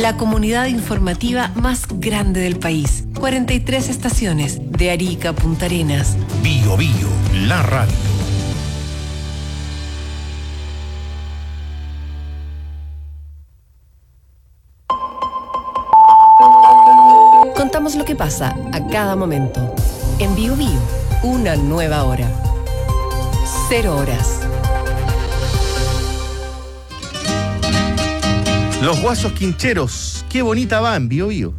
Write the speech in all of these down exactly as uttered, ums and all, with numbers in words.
la comunidad informativa más grande del país. cuarenta y tres estaciones, de Arica a Punta Arenas. Bio Bio, la radio. Contamos lo que pasa a cada momento. En Bio Bio, una nueva hora. Cero horas. Los Guasos Quincheros, qué bonita va en Bio Bio.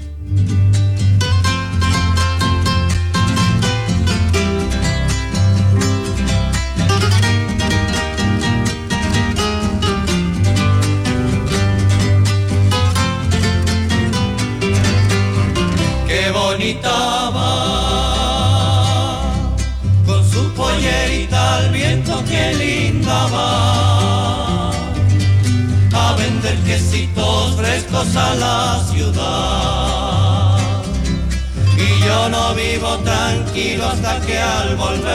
Qué bonita va, con su pollerita al viento, qué linda va, a vender quesitos frescos a la ciudad. Y yo no vivo tranquilo hasta que al volver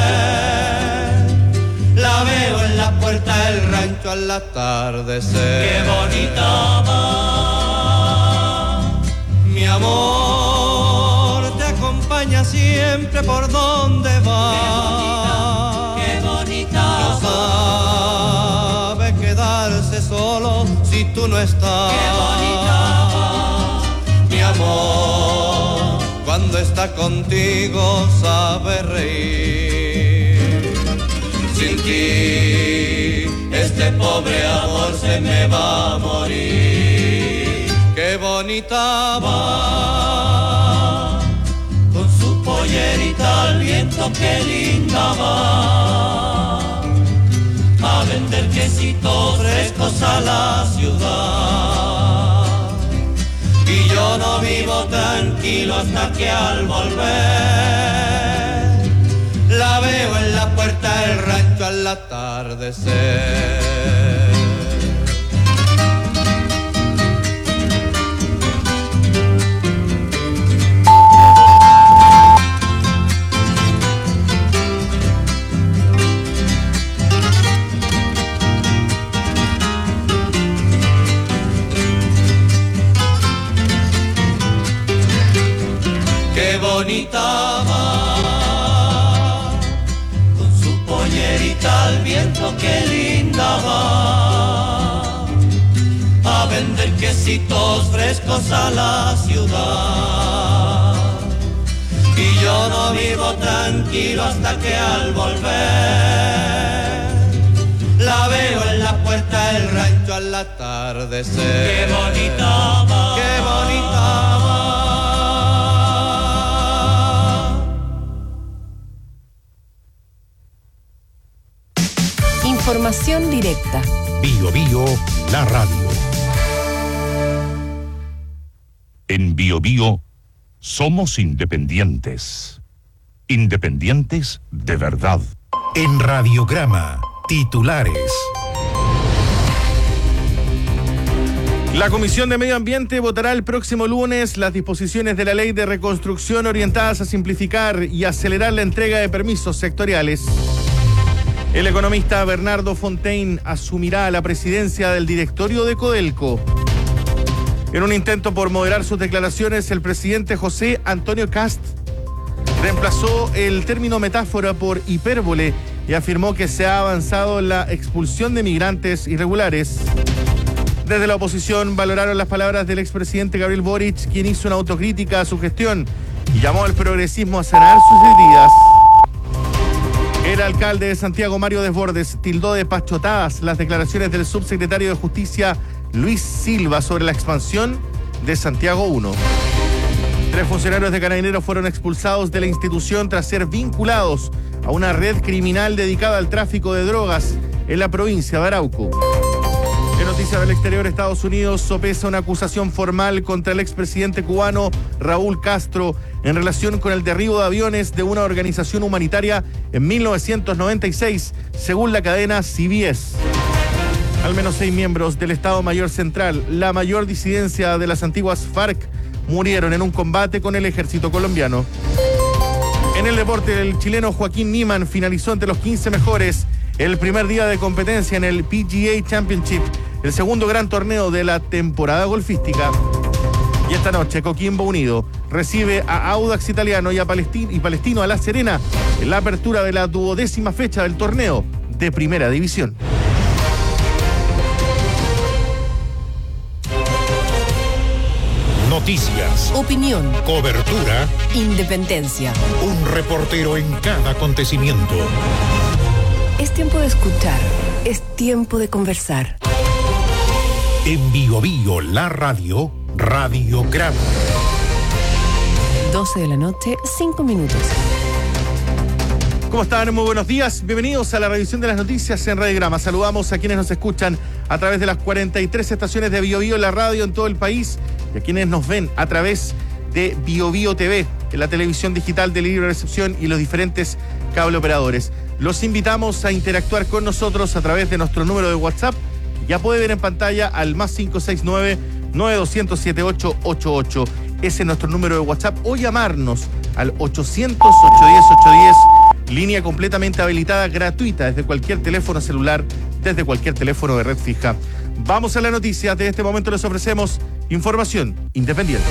la veo en la puerta del rancho al atardecer. Qué bonita va, mi amor, te acompaña siempre por donde va. Qué bonita, qué bonita. No sabe quedarse solo si tú no estás. Qué bonita va, mi amor, cuando está contigo sabe reír. Sin ti este pobre amor se me va a morir. Qué bonita va, con su pollerita al viento, qué linda va, a vender quesitos frescos a la ciudad. Y yo no vivo tranquilo hasta que al volver la veo en la puerta del rancho al atardecer. Qué bonita va, con su pollerita al viento, qué linda va, a vender quesitos frescos a la ciudad. Y yo no vivo tranquilo hasta que al volver la veo en la puerta del rancho al atardecer. Qué bonita va, qué bonita va. Información directa. Bio Bio, la radio. En Bio Bio somos independientes. Independientes de verdad. En Radiograma, titulares. La Comisión de Medio Ambiente votará el próximo lunes las disposiciones de la Ley de Reconstrucción orientadas a simplificar y acelerar la entrega de permisos sectoriales. El economista Bernardo Fontaine asumirá la presidencia del directorio de Codelco. En un intento por moderar sus declaraciones, el presidente José Antonio Kast reemplazó el término metáfora por hipérbole y afirmó que se ha avanzado en la expulsión de migrantes irregulares. Desde la oposición valoraron las palabras del expresidente Gabriel Boric, quien hizo una autocrítica a su gestión y llamó al progresismo a sanar sus heridas. El alcalde de Santiago, Mario Desbordes, tildó de pachotadas las declaraciones del subsecretario de Justicia, Luis Silva, sobre la expansión de Santiago uno. Tres funcionarios de Carabineros fueron expulsados de la institución tras ser vinculados a una red criminal dedicada al tráfico de drogas en la provincia de Arauco. En noticias del exterior, Estados Unidos sopesa una acusación formal contra el expresidente cubano Raúl Castro en relación con el derribo de aviones de una organización humanitaria en mil novecientos noventa y seis, según la cadena C B S. Al menos seis miembros del Estado Mayor Central, la mayor disidencia de las antiguas FARC, murieron en un combate con el ejército colombiano. En el deporte, el chileno Joaquín Niemann finalizó entre los quince mejores el primer día de competencia en el P G A Championship el segundo gran torneo de la temporada golfística. Y esta noche Coquimbo Unido recibe a Audax Italiano y a Palestino, y Palestino a La Serena en la apertura de la duodécima fecha del torneo de Primera División. Noticias, Opinión, cobertura, independencia. un reportero en cada acontecimiento. Es tiempo de escuchar, es tiempo de conversar. En Bio Bio, la radio, Radiograma. doce de la noche, cinco minutos. ¿Cómo están? Muy buenos días. Bienvenidos a la revisión de las noticias en Radiograma. Saludamos a quienes nos escuchan a través de las cuarenta y tres estaciones de Bio Bio, la radio en todo el país, y a quienes nos ven a través de Bio Bio T V, en la televisión digital de libre recepción y los diferentes cable operadores. Los invitamos a interactuar con nosotros a través de nuestro número de WhatsApp. Ya puede ver en pantalla al más cinco seis nueve, nueve dos cero cero, siete ocho ocho ocho. Ese es nuestro número de WhatsApp. O llamarnos al ochocientos, ochocientos diez, ochocientos diez. Línea completamente habilitada, gratuita, desde cualquier teléfono celular, desde cualquier teléfono de red fija. Vamos a la noticia. De este momento les ofrecemos información independiente.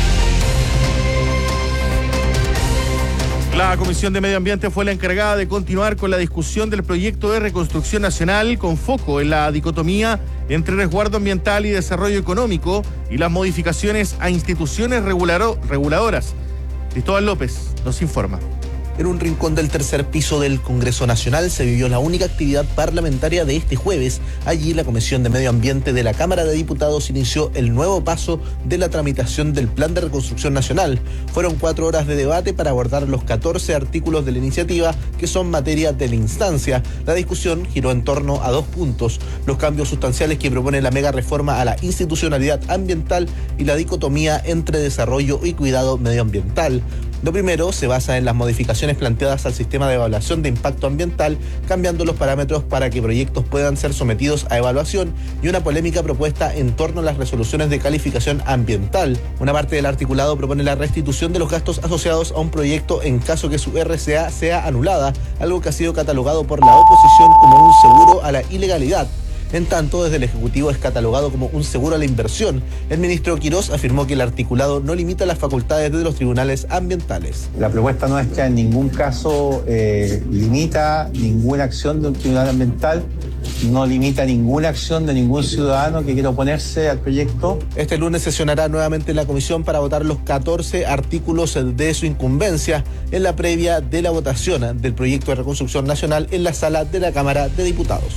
La Comisión de Medio Ambiente fue la encargada de continuar con la discusión del proyecto de reconstrucción nacional con foco en la dicotomía entre resguardo ambiental y desarrollo económico y las modificaciones a instituciones regularo- reguladoras. Cristóbal López nos informa. En un rincón del tercer piso del Congreso Nacional se vivió la única actividad parlamentaria de este jueves. Allí la Comisión de Medio Ambiente de la Cámara de Diputados inició el nuevo paso de la tramitación del Plan de Reconstrucción Nacional. Fueron cuatro horas de debate para abordar los catorce artículos de la iniciativa que son materia de la instancia. La discusión giró en torno a dos puntos: los cambios sustanciales que propone la mega reforma a la institucionalidad ambiental y la dicotomía entre desarrollo y cuidado medioambiental. Lo primero se basa en las modificaciones planteadas al sistema de evaluación de impacto ambiental, cambiando los parámetros para que proyectos puedan ser sometidos a evaluación, y una polémica propuesta en torno a las resoluciones de calificación ambiental. Una parte del articulado propone la restitución de los gastos asociados a un proyecto en caso que su R C A sea anulada, algo que ha sido catalogado por la oposición como un seguro a la ilegalidad. En tanto, desde el Ejecutivo es catalogado como un seguro a la inversión. El ministro Quirós afirmó que el articulado no limita las facultades de los tribunales ambientales. La propuesta nuestra en ningún caso eh, limita ninguna acción de un tribunal ambiental, no limita ninguna acción de ningún ciudadano que quiera oponerse al proyecto. Este lunes sesionará nuevamente la comisión para votar los catorce artículos de su incumbencia en la previa de la votación del proyecto de reconstrucción nacional en la sala de la Cámara de Diputados.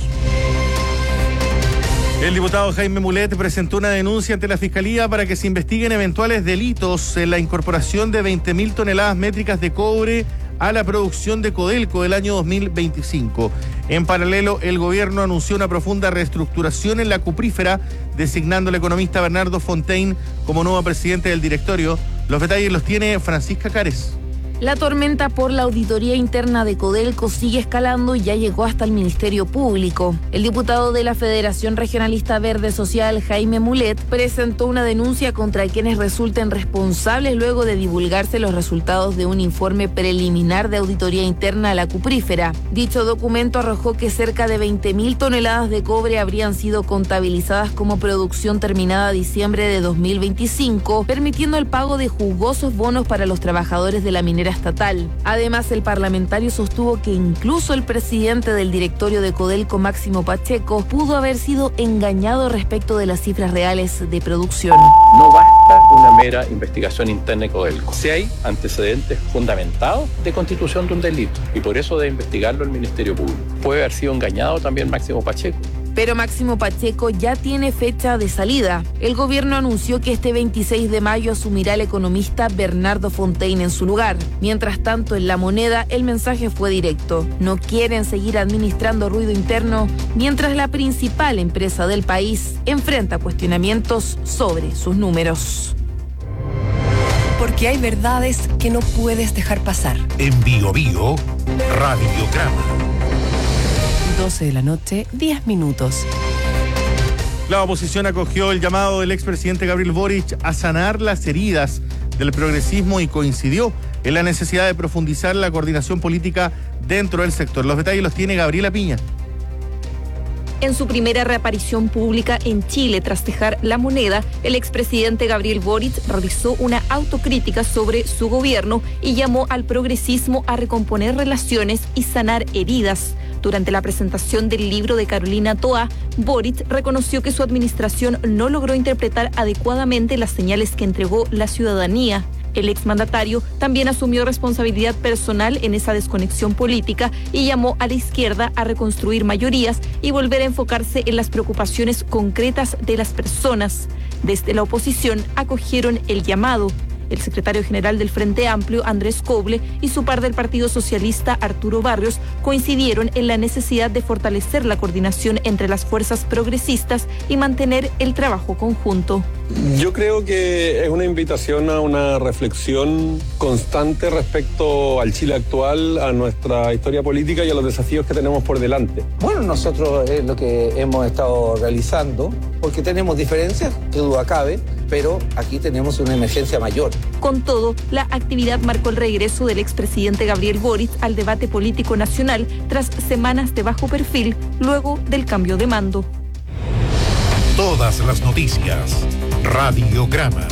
El diputado Jaime Mulet presentó una denuncia ante la Fiscalía para que se investiguen eventuales delitos en la incorporación de veinte mil toneladas métricas de cobre a la producción de Codelco del año dos mil veinticinco. En paralelo, el gobierno anunció una profunda reestructuración en la cuprífera, designando al economista Bernardo Fontaine como nuevo presidente del directorio. Los detalles los tiene Francisca Cares. La tormenta por la auditoría interna de Codelco sigue escalando y ya llegó hasta el Ministerio Público. El diputado de la Federación Regionalista Verde Social, Jaime Mulet, presentó una denuncia contra quienes resulten responsables luego de divulgarse los resultados de un informe preliminar de auditoría interna a la cuprífera. Dicho documento arrojó que cerca de veinte mil toneladas de cobre habrían sido contabilizadas como producción terminada a diciembre de dos mil veinticinco, permitiendo el pago de jugosos bonos para los trabajadores de la minera estatal. Además, el parlamentario sostuvo que incluso el presidente del directorio de Codelco, Máximo Pacheco, pudo haber sido engañado respecto de las cifras reales de producción. No basta una mera investigación interna de Codelco. Si hay antecedentes fundamentados de constitución de un delito, y por eso debe investigarlo el Ministerio Público. Puede haber sido engañado también Máximo Pacheco. Pero Máximo Pacheco ya tiene fecha de salida. El gobierno anunció que este veintiséis de mayo asumirá el economista Bernardo Fontaine en su lugar. Mientras tanto, en La Moneda, el mensaje fue directo. No quieren seguir administrando ruido interno mientras la principal empresa del país enfrenta cuestionamientos sobre sus números. Porque hay verdades que no puedes dejar pasar. En Bio Bio, Radiograma. doce de la noche, diez minutos. La oposición acogió el llamado del expresidente Gabriel Boric a sanar las heridas del progresismo y coincidió en la necesidad de profundizar la coordinación política dentro del sector. Los detalles los tiene Gabriela Piña. En su primera reaparición pública en Chile tras dejar la moneda, el expresidente Gabriel Boric realizó una autocrítica sobre su gobierno y llamó al progresismo a recomponer relaciones y sanar heridas. Durante la presentación del libro de Carolina Toa, Boric reconoció que su administración no logró interpretar adecuadamente las señales que entregó la ciudadanía. El exmandatario también asumió responsabilidad personal en esa desconexión política y llamó a la izquierda a reconstruir mayorías y volver a enfocarse en las preocupaciones concretas de las personas. Desde la oposición acogieron el llamado. El secretario general del Frente Amplio, Andrés Coble, y su par del Partido Socialista, Arturo Barrios, coincidieron en la necesidad de fortalecer la coordinación entre las fuerzas progresistas y mantener el trabajo conjunto. Yo creo que es una invitación a una reflexión constante respecto al Chile actual, a nuestra historia política y a los desafíos que tenemos por delante. Bueno, nosotros es lo que hemos estado realizando, porque tenemos diferencias, que duda cabe, pero aquí tenemos una emergencia mayor. Con todo, la actividad marcó el regreso del expresidente Gabriel Boric al debate político nacional tras semanas de bajo perfil luego del cambio de mando. Todas las noticias. Radiograma.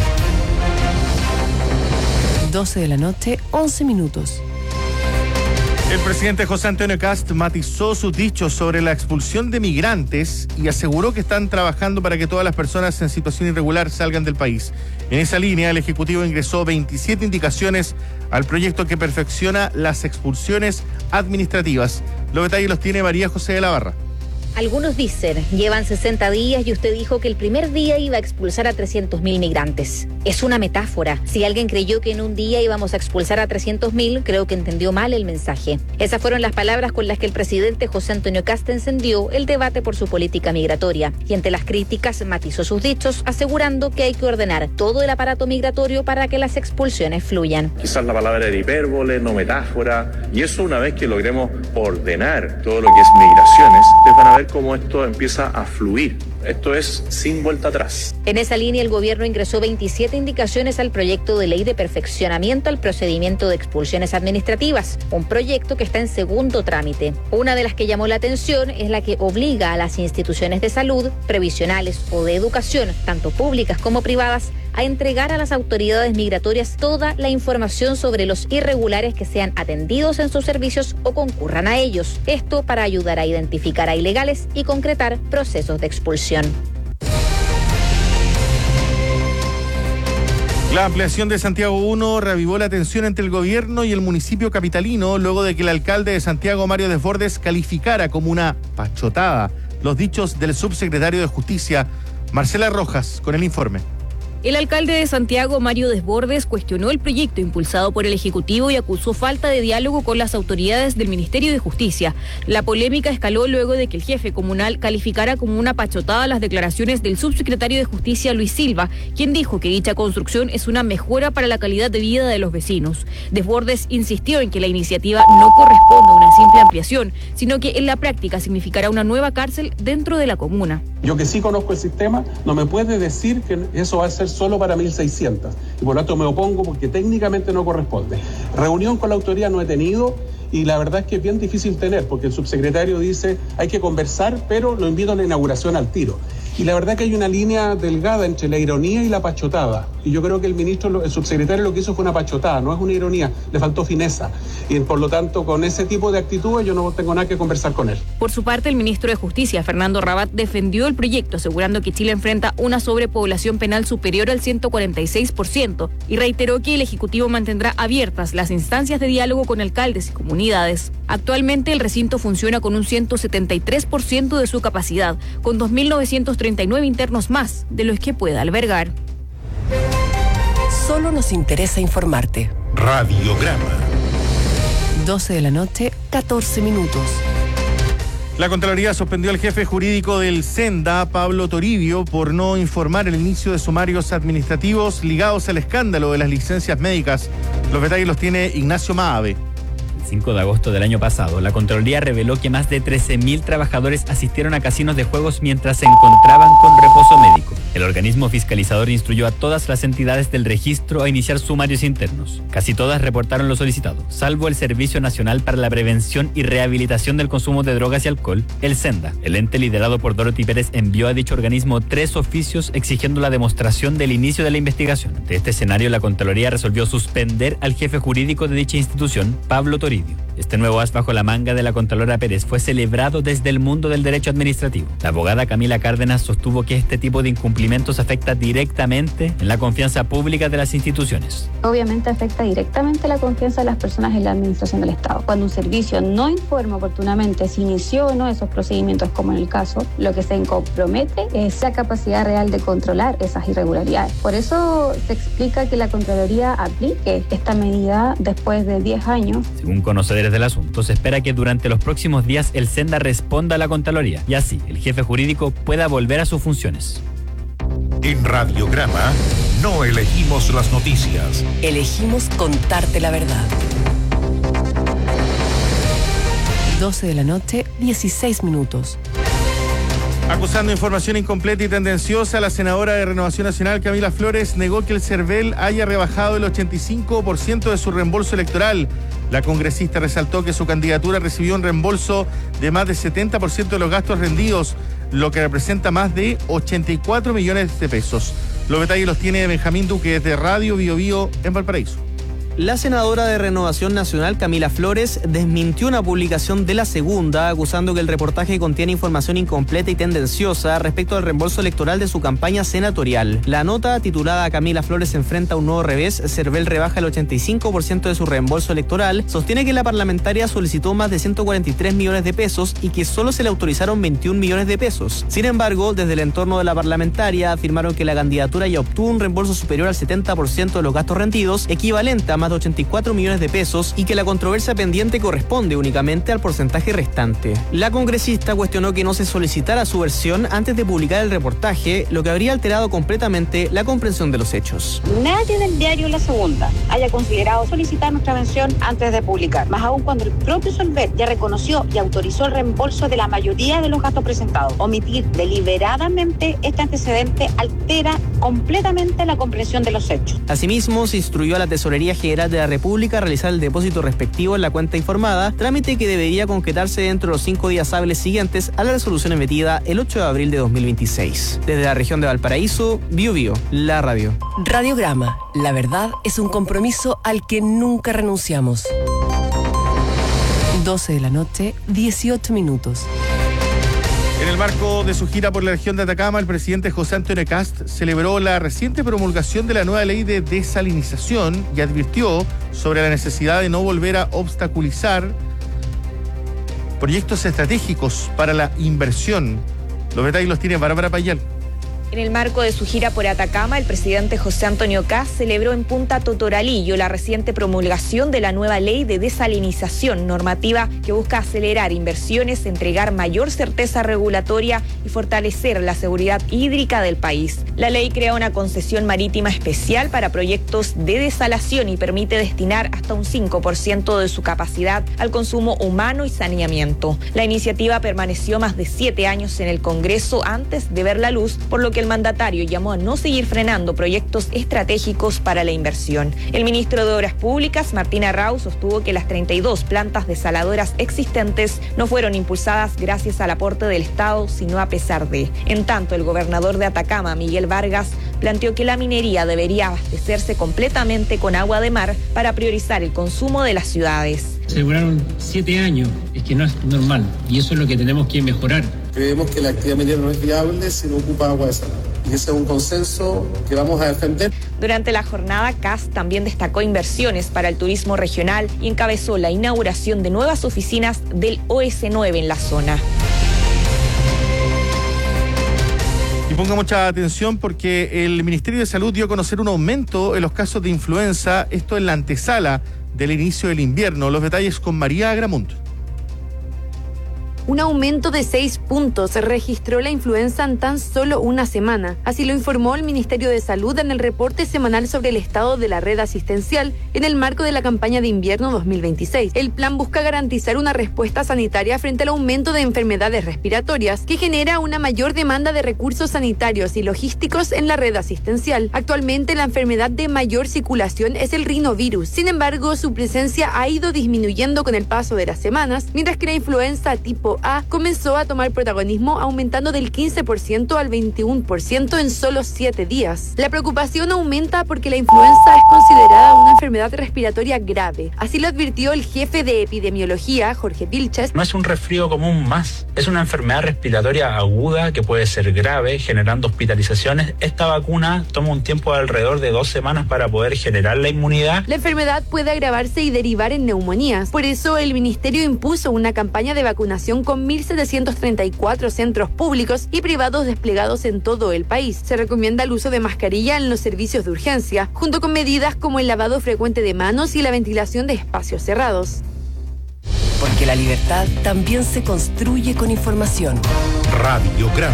doce de la noche, once minutos. El presidente José Antonio Kast matizó sus dichos sobre la expulsión de migrantes y aseguró que están trabajando para que todas las personas en situación irregular salgan del país. En esa línea, el Ejecutivo ingresó veintisiete indicaciones al proyecto que perfecciona las expulsiones administrativas. Los detalles los tiene María José de la Barra. Algunos dicen, llevan sesenta días y usted dijo que el primer día iba a expulsar a trescientos mil migrantes. Es una metáfora. Si alguien creyó que en un día íbamos a expulsar a trescientos mil, creo que entendió mal el mensaje. Esas fueron las palabras con las que el presidente José Antonio Kast encendió el debate por su política migratoria. Y ante las críticas matizó sus dichos, asegurando que hay que ordenar todo el aparato migratorio para que las expulsiones fluyan. Quizás la palabra era hipérbole, no metáfora. Y eso, una vez que logremos ordenar todo lo que es migraciones, ustedes van a ver cómo esto empieza a fluir. Esto es sin vuelta atrás. En esa línea, el gobierno ingresó veintisiete indicaciones al proyecto de ley de perfeccionamiento al procedimiento de expulsiones administrativas, un proyecto que está en segundo trámite. Una de las que llamó la atención es la que obliga a las instituciones de salud, previsionales o de educación, tanto públicas como privadas, a entregar a las autoridades migratorias toda la información sobre los irregulares que sean atendidos en sus servicios o concurran a ellos. Esto para ayudar a identificar a ilegales y concretar procesos de expulsión. La ampliación de Santiago uno reavivó la tensión entre el gobierno y el municipio capitalino luego de que el alcalde de Santiago, Mario Desbordes, calificara como una pachotada los dichos del subsecretario de Justicia, Marcela Rojas, con el informe. El alcalde de Santiago, Mario Desbordes, cuestionó el proyecto impulsado por el Ejecutivo y acusó falta de diálogo con las autoridades del Ministerio de Justicia. La polémica escaló luego de que el jefe comunal calificara como una pachotada las declaraciones del subsecretario de Justicia, Luis Silva, quien dijo que dicha construcción es una mejora para la calidad de vida de los vecinos. Desbordes insistió en que la iniciativa no corresponde a una simple ampliación, sino que en la práctica significará una nueva cárcel dentro de la comuna. Yo que sí conozco el sistema, no me puede decir que eso va a ser solo para mil seiscientos y por lo tanto me opongo porque técnicamente no corresponde. Reunión con la autoridad no he tenido y la verdad es que es bien difícil tener porque el subsecretario dice hay que conversar, pero lo invito a la inauguración al tiro. Y la verdad que hay una línea delgada entre la ironía y la pachotada. Y yo creo que el ministro, el subsecretario lo que hizo fue una pachotada, no es una ironía, le faltó fineza. Y por lo tanto, con ese tipo de actitudes yo no tengo nada que conversar con él. Por su parte, el ministro de Justicia, Fernando Rabat, defendió el proyecto, asegurando que Chile enfrenta una sobrepoblación penal superior al ciento cuarenta y seis por ciento y reiteró que el Ejecutivo mantendrá abiertas las instancias de diálogo con alcaldes y comunidades. Actualmente, el recinto funciona con un ciento setenta y tres por ciento de su capacidad, con dos mil novecientos treinta y nueve internos más de los que pueda albergar. Solo nos interesa informarte. Radiograma. doce de la noche, catorce minutos. La Contraloría suspendió al jefe jurídico del Senda, Pablo Toribio, por no informar el inicio de sumarios administrativos ligados al escándalo de las licencias médicas. Los detalles los tiene Ignacio Maave. El cinco de agosto del año pasado, la Contraloría reveló que más de trece mil trabajadores asistieron a casinos de juegos mientras se encontraban con reposo médico. El organismo fiscalizador instruyó a todas las entidades del registro a iniciar sumarios internos. Casi todas reportaron lo solicitado, salvo el Servicio Nacional para la Prevención y Rehabilitación del Consumo de Drogas y Alcohol, el SENDA. El ente liderado por Dorothy Pérez envió a dicho organismo tres oficios exigiendo la demostración del inicio de la investigación. Ante este escenario, la Contraloría resolvió suspender al jefe jurídico de dicha institución, Pablo Toribio. Este nuevo as bajo la manga de la Contralora Pérez fue celebrado desde el mundo del derecho administrativo. La abogada Camila Cárdenas sostuvo que este tipo de incumplimientos afecta directamente en la confianza pública de las instituciones. Obviamente afecta directamente la confianza de las personas en la administración del Estado. Cuando un servicio no informa oportunamente si inició o no esos procedimientos, como en el caso, lo que se compromete es la capacidad real de controlar esas irregularidades. Por eso se explica que la Contraloría aplique esta medida después de diez años. Según conocedores del asunto, se espera que durante los próximos días el SENDA responda a la Contraloría y así el jefe jurídico pueda volver a sus funciones. En Radiograma no elegimos las noticias. Elegimos contarte la verdad. doce de la noche, dieciséis minutos. Acusando información incompleta y tendenciosa, la senadora de Renovación Nacional, Camila Flores, negó que el CERVEL haya rebajado el ochenta y cinco por ciento de su reembolso electoral. La congresista resaltó que su candidatura recibió un reembolso de más del setenta por ciento de los gastos rendidos, lo que representa más de ochenta y cuatro millones de pesos. Los detalles los tiene Benjamín Duque desde Radio Bio Bio en Valparaíso. La senadora de Renovación Nacional, Camila Flores, desmintió una publicación de La Segunda, acusando que el reportaje contiene información incompleta y tendenciosa respecto al reembolso electoral de su campaña senatorial. La nota, titulada Camila Flores enfrenta un nuevo revés, CERVEL rebaja el ochenta y cinco por ciento de su reembolso electoral, sostiene que la parlamentaria solicitó más de ciento cuarenta y tres millones de pesos y que solo se le autorizaron veintiún millones de pesos. Sin embargo, desde el entorno de la parlamentaria afirmaron que la candidatura ya obtuvo un reembolso superior al setenta por ciento de los gastos rendidos, equivalente a más de ochenta y cuatro millones de pesos, y que la controversia pendiente corresponde únicamente al porcentaje restante. La congresista cuestionó que no se solicitara su versión antes de publicar el reportaje, lo que habría alterado completamente la comprensión de los hechos. Nadie del diario La Segunda haya considerado solicitar nuestra versión antes de publicar, más aún cuando el propio Solver ya reconoció y autorizó el reembolso de la mayoría de los gastos presentados. Omitir deliberadamente este antecedente altera completamente la comprensión de los hechos. Asimismo, se instruyó a la Tesorería General de la República a realizar el depósito respectivo en la cuenta informada, trámite que debería concretarse dentro de los cinco días hábiles siguientes a la resolución emitida el ocho de abril de dos mil veintiséis. Desde la región de Valparaíso, Bio Bio, la radio. Radiograma, la verdad es un compromiso al que nunca renunciamos. doce de la noche, dieciocho minutos. En el marco de su gira por la región de Atacama, el presidente José Antonio Kast celebró la reciente promulgación de la nueva ley de desalinización y advirtió sobre la necesidad de no volver a obstaculizar proyectos estratégicos para la inversión. Los detalles los tiene Bárbara Payal. En el marco de su gira por Atacama, el presidente José Antonio Kast celebró en Punta Totoralillo la reciente promulgación de la nueva ley de desalinización, normativa que busca acelerar inversiones, entregar mayor certeza regulatoria y fortalecer la seguridad hídrica del país. La ley crea una concesión marítima especial para proyectos de desalación y permite destinar hasta un cinco por ciento de su capacidad al consumo humano y saneamiento. La iniciativa permaneció más de siete años en el Congreso antes de ver la luz, por lo que el mandatario llamó a no seguir frenando proyectos estratégicos para la inversión. El ministro de Obras Públicas, Martín Arrau, sostuvo que las treinta y dos plantas desaladoras existentes no fueron impulsadas gracias al aporte del Estado, sino a pesar de. En tanto, el gobernador de Atacama, Miguel Vargas, planteó que la minería debería abastecerse completamente con agua de mar para priorizar el consumo de las ciudades. Se demoraron siete años, es que no es normal, y eso es lo que tenemos que mejorar. Creemos que la actividad minera no es viable si no ocupa agua desalada. Y ese es un consenso que vamos a defender. Durante la jornada, Kast también destacó inversiones para el turismo regional y encabezó la inauguración de nuevas oficinas del O S nueve en la zona. Y ponga mucha atención porque el Ministerio de Salud dio a conocer un aumento en los casos de influenza, esto en la antesala del inicio del invierno. Los detalles con María Agramunt. un aumento de seis puntos registró la influenza en tan solo una semana. Así lo informó el Ministerio de Salud en el reporte semanal sobre el estado de la red asistencial en el marco de la campaña de invierno dos mil veintiséis. El plan busca garantizar una respuesta sanitaria frente al aumento de enfermedades respiratorias que genera una mayor demanda de recursos sanitarios y logísticos en la red asistencial. Actualmente la enfermedad de mayor circulación es el rinovirus. Sin embargo, su presencia ha ido disminuyendo con el paso de las semanas, mientras que la influenza tipo A comenzó a tomar protagonismo, aumentando del quince por ciento al veintiuno por ciento en solo siete días. La preocupación aumenta porque la influenza es considerada una enfermedad respiratoria grave. Así lo advirtió el jefe de epidemiología, Jorge Vilches. No es un resfrío común más, es una enfermedad respiratoria aguda que puede ser grave, generando hospitalizaciones. Esta vacuna toma un tiempo de alrededor de dos semanas para poder generar la inmunidad. La enfermedad puede agravarse y derivar en neumonías. Por eso el ministerio impuso una campaña de vacunación con mil setecientos treinta y cuatro centros públicos y privados desplegados en todo el país. Se recomienda el uso de mascarilla en los servicios de urgencia, junto con medidas como el lavado frecuente de manos y la ventilación de espacios cerrados. Porque la libertad también se construye con información. Radiograma.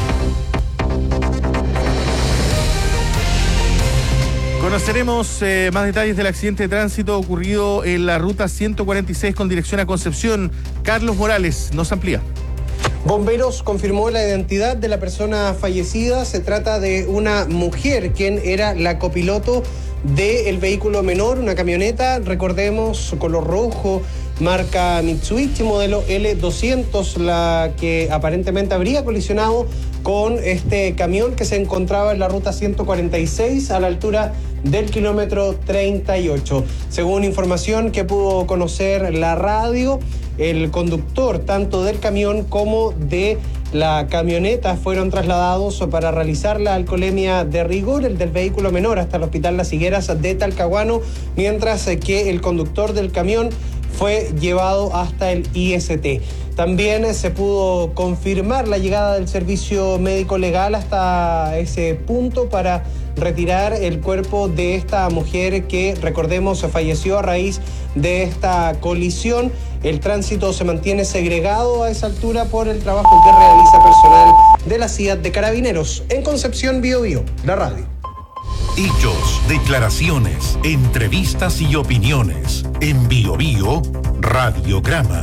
Conoceremos eh, más detalles del accidente de tránsito ocurrido en la ruta ciento cuarenta y seis con dirección a Concepción. Carlos Morales nos amplía. Bomberos confirmó la identidad de la persona fallecida. Se trata de una mujer quien era la copiloto del vehículo menor, una camioneta, recordemos, color rojo, marca Mitsubishi, modelo L doscientos, la que aparentemente habría colisionado con este camión que se encontraba en la ruta ciento cuarenta y seis a la altura del kilómetro treinta y ocho. Según información que pudo conocer la radio, el conductor tanto del camión como de la camioneta fueron trasladados para realizar la alcoholemia de rigor, el del vehículo menor hasta el Hospital Las Higueras de Talcahuano, mientras que el conductor del camión fue llevado hasta el I S T. También se pudo confirmar la llegada del servicio médico legal hasta ese punto para retirar el cuerpo de esta mujer que, recordemos, falleció a raíz de esta colisión. El tránsito se mantiene segregado a esa altura por el trabajo que realiza personal de la C I A D de Carabineros. En Concepción, Bio Bio, la radio. Hechos, declaraciones, entrevistas y opiniones. En Bio Bio, Radiograma.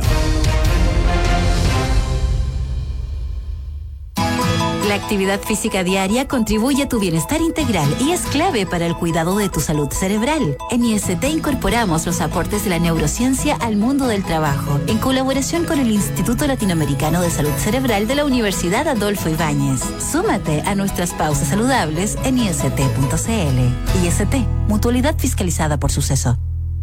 La actividad física diaria contribuye a tu bienestar integral y es clave para el cuidado de tu salud cerebral. En I S T incorporamos los aportes de la neurociencia al mundo del trabajo, en colaboración con el Instituto Latinoamericano de Salud Cerebral de la Universidad Adolfo Ibáñez. Súmate a nuestras pausas saludables en I S T punto C L. I S T, mutualidad fiscalizada por Suceso.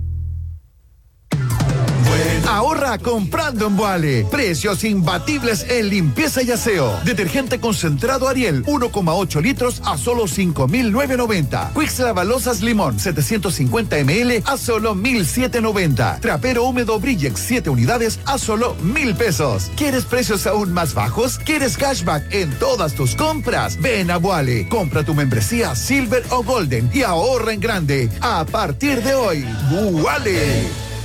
Ahorra comprando en Vuale. Precios imbatibles en limpieza y aseo. Detergente concentrado Ariel, uno coma ocho litros a solo cinco mil novecientos noventa. Quicks Lavalosas Limón, setecientos cincuenta mililitros a solo mil setecientos noventa. Trapero húmedo Brillex, siete unidades a solo mil pesos. ¿Quieres precios aún más bajos? ¿Quieres cashback en todas tus compras? Ven a Vuale. Compra tu membresía Silver o Golden y ahorra en grande. A partir de hoy, Vuale.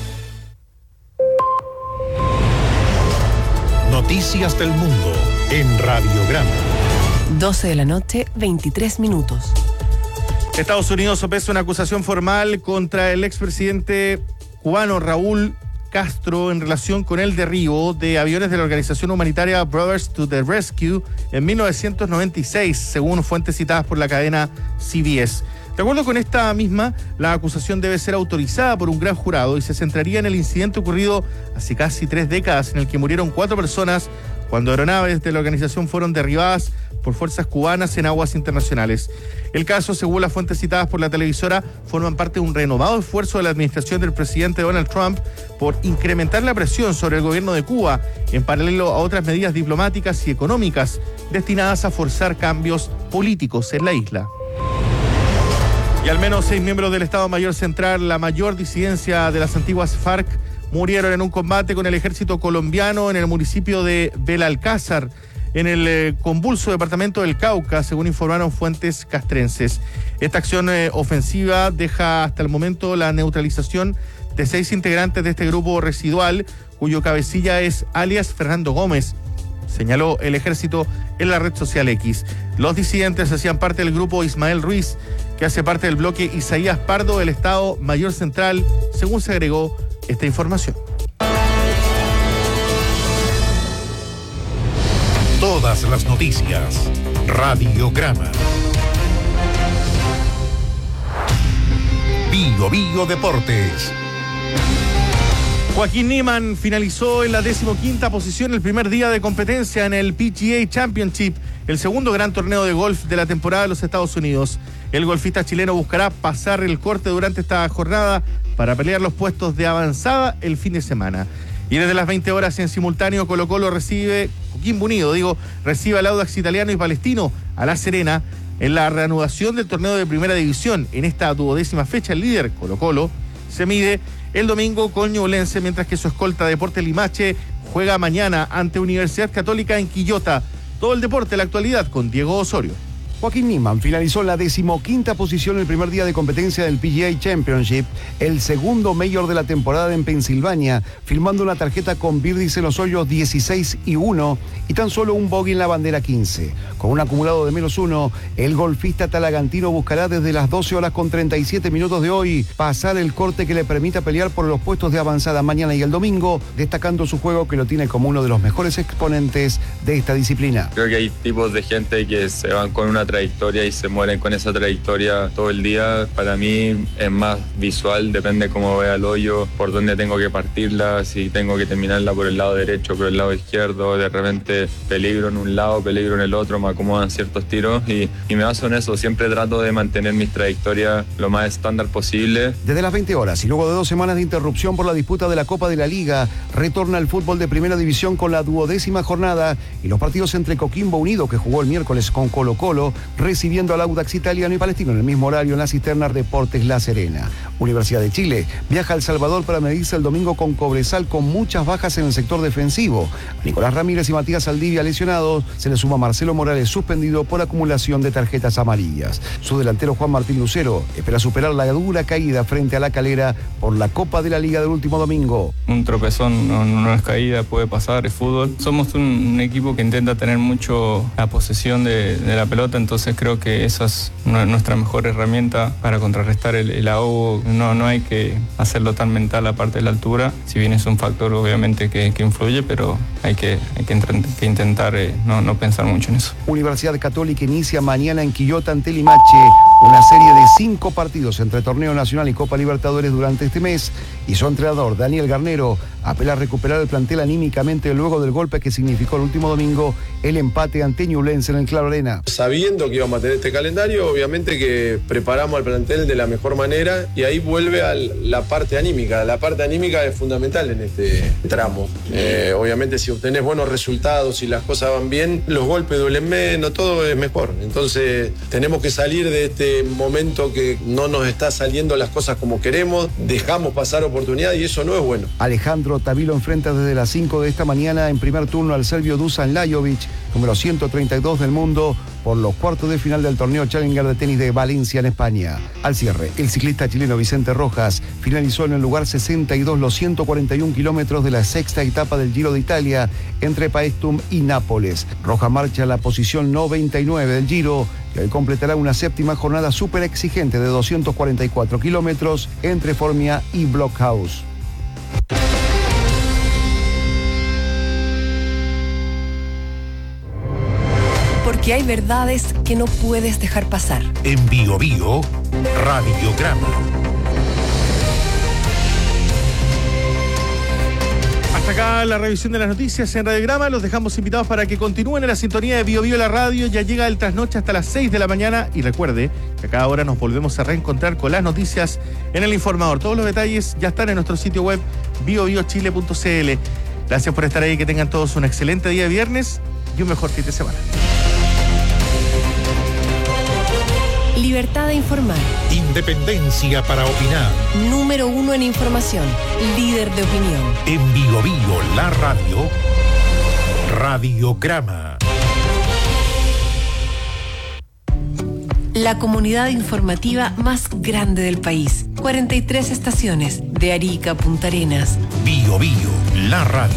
Noticias del mundo en Radiograma. doce de la noche, veintitrés minutos. Estados Unidos sopesa una acusación formal contra el expresidente cubano Raúl Castro en relación con el derribo de aviones de la organización humanitaria Brothers to the Rescue en mil novecientos noventa y seis, según fuentes citadas por la cadena C B S. De acuerdo con esta misma, la acusación debe ser autorizada por un gran jurado y se centraría en el incidente ocurrido hace casi tres décadas en el que murieron cuatro personas cuando aeronaves de la organización fueron derribadas por fuerzas cubanas en aguas internacionales. El caso, según las fuentes citadas por la televisora, forman parte de un renovado esfuerzo de la administración del presidente Donald Trump por incrementar la presión sobre el gobierno de Cuba, en paralelo a otras medidas diplomáticas y económicas destinadas a forzar cambios políticos en la isla. Y al menos seis miembros del Estado Mayor Central, la mayor disidencia de las antiguas FARC, murieron en un combate con el ejército colombiano en el municipio de Belalcázar. en el eh, convulso departamento del Cauca, según informaron fuentes castrenses. Esta acción eh, ofensiva deja hasta el momento la neutralización de seis integrantes de este grupo residual, cuyo cabecilla es alias Fernando Gómez, señaló el ejército en la red social X. Los disidentes hacían parte del grupo Ismael Ruiz, que hace parte del bloque Isaías Pardo del Estado Mayor Central, según se agregó esta información. Todas las noticias. Radiograma. Bio Bio Deportes. Joaquín Niemann finalizó en la decimoquinta posición el primer día de competencia en el P G A Championship, el segundo gran torneo de golf de la temporada de los Estados Unidos. El golfista chileno buscará pasar el corte durante esta jornada para pelear los puestos de avanzada el fin de semana. Y desde las veinte horas en simultáneo, Colo Colo recibe, Coquimbo Unido, digo, recibe al Audax Italiano y Palestino a La Serena en la reanudación del torneo de Primera División. En esta duodécima fecha, el líder, Colo Colo, se mide el domingo con Ñublense, mientras que su escolta Deportes Limache juega mañana ante Universidad Católica en Quillota. Todo el deporte, la actualidad, con Diego Osorio. Joaquín Niemann finalizó en la decimoquinta posición el primer día de competencia del P G A Championship, el segundo mayor de la temporada en Pensilvania, firmando una tarjeta con birdies en los hoyos dieciséis y uno y tan solo un bogey en la bandera quince. Con un acumulado de menos uno, el golfista talagantino buscará desde las doce horas con treinta y siete minutos de hoy pasar el corte que le permita pelear por los puestos de avanzada mañana y el domingo, destacando su juego que lo tiene como uno de los mejores exponentes de esta disciplina. Creo que hay tipos de gente que se van con una trayectoria y se mueren con esa trayectoria todo el día. Para mí es más visual, depende cómo vea el hoyo, por dónde tengo que partirla, si tengo que terminarla por el lado derecho, por el lado izquierdo, de repente peligro en un lado, peligro en el otro, me acomodan ciertos tiros y, y me baso en eso. Siempre trato de mantener mis trayectorias lo más estándar posible. Desde las veinte horas y luego de dos semanas de interrupción por la disputa de la Copa de la Liga, retorna el fútbol de Primera División con la duodécima jornada y los partidos entre Coquimbo Unido, que jugó el miércoles con Colo Colo, recibiendo al Audax Italiano y Palestino en el mismo horario en la cisterna Deportes La Serena. Universidad de Chile viaja a El Salvador para medirse el domingo con Cobresal, con muchas bajas en el sector defensivo. A Nicolás Ramírez y Matías Aldivia lesionados, se le suma Marcelo Morales suspendido por acumulación de tarjetas amarillas. Su delantero Juan Martín Lucero espera superar la dura caída frente a La Calera por la Copa de la Liga del último domingo. Un tropezón no, no es caída, puede pasar, es fútbol. Somos un, un equipo que intenta tener mucho la posesión de, de la pelota, entonces creo que esa es nuestra mejor herramienta para contrarrestar el, el ahogo. No, no hay que hacerlo tan mental aparte de la altura, si bien es un factor obviamente que, que influye, pero hay que, hay que, que intentar eh, no, no pensar mucho en eso. Universidad Católica inicia mañana en Quillota ante Limache una serie de cinco partidos entre Torneo Nacional y Copa Libertadores durante este mes, y su entrenador Daniel Garnero apela a recuperar el plantel anímicamente luego del golpe que significó el último domingo el empate ante Ñublense en el Claro Arena. Sabiendo que íbamos a tener este calendario, obviamente que preparamos al plantel de la mejor manera y ahí vuelve a la parte anímica. La parte anímica es fundamental en este tramo. Eh, obviamente si obtenés buenos resultados y las cosas van bien, los golpes duelen menos, todo es mejor. Entonces tenemos que salir de este momento que no nos está saliendo las cosas como queremos, dejamos pasar oportunidades y eso no es bueno. Alejandro Tavilo enfrenta desde las cinco de esta mañana en primer turno al serbio Dusan Lajovic, número ciento treinta y dos del mundo, por los cuartos de final del torneo Challenger de tenis de Valencia en España. Al cierre, el ciclista chileno Vicente Rojas finalizó en el lugar sesenta y dos los ciento cuarenta y un kilómetros de la sexta etapa del Giro de Italia entre Paestum y Nápoles. Rojas marcha a la posición noventa y nueve del Giro y hoy completará una séptima jornada súper exigente de doscientos cuarenta y cuatro kilómetros entre Formia y Blockhouse. Porque hay verdades que no puedes dejar pasar. En Bio Bio, Radiograma. Hasta acá la revisión de las noticias en Radiograma. Los dejamos invitados para que continúen en la sintonía de Bio Bio la radio. Ya llega el trasnoche hasta las seis de la mañana. Y recuerde que a cada hora nos volvemos a reencontrar con las noticias en El Informador. Todos los detalles ya están en nuestro sitio web bio bio chile punto c l. Gracias por estar ahí. Que tengan todos un excelente día de viernes y un mejor fin de semana. Libertad de informar. Independencia para opinar. Número uno en información. Líder de opinión. En Bio Bio la radio. Radiograma. la comunidad informativa más grande del país. cuarenta y tres estaciones, de Arica a Punta Arenas. Bio Bio, la radio.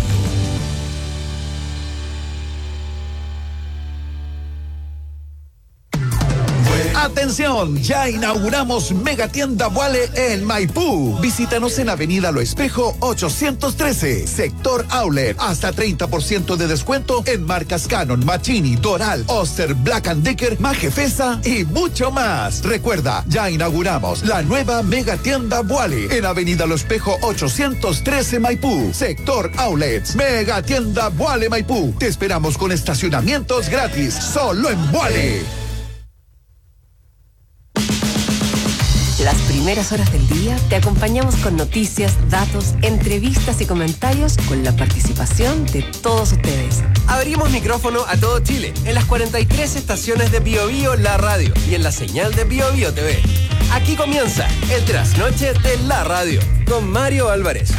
Atención, ya inauguramos Megatienda Vuale en Maipú. Visítanos en Avenida Lo Espejo ochocientos trece, sector Outlet. Hasta treinta por ciento de descuento en marcas Canon, Machini, Doral, Oster, Black and Decker, Majefesa y mucho más. Recuerda, ya inauguramos la nueva Megatienda Vuale en Avenida Lo Espejo ochocientos trece, Maipú, sector Outlets. Megatienda Vuale Maipú. Te esperamos con estacionamientos gratis, solo en Vuale. Las primeras horas del día te acompañamos con noticias, datos, entrevistas y comentarios con la participación de todos ustedes. Abrimos micrófono a todo Chile en las cuarenta y tres estaciones de Bio Bio La Radio y en la señal de Bio Bio T V. Aquí comienza el trasnoche de la radio con Mario Álvarez.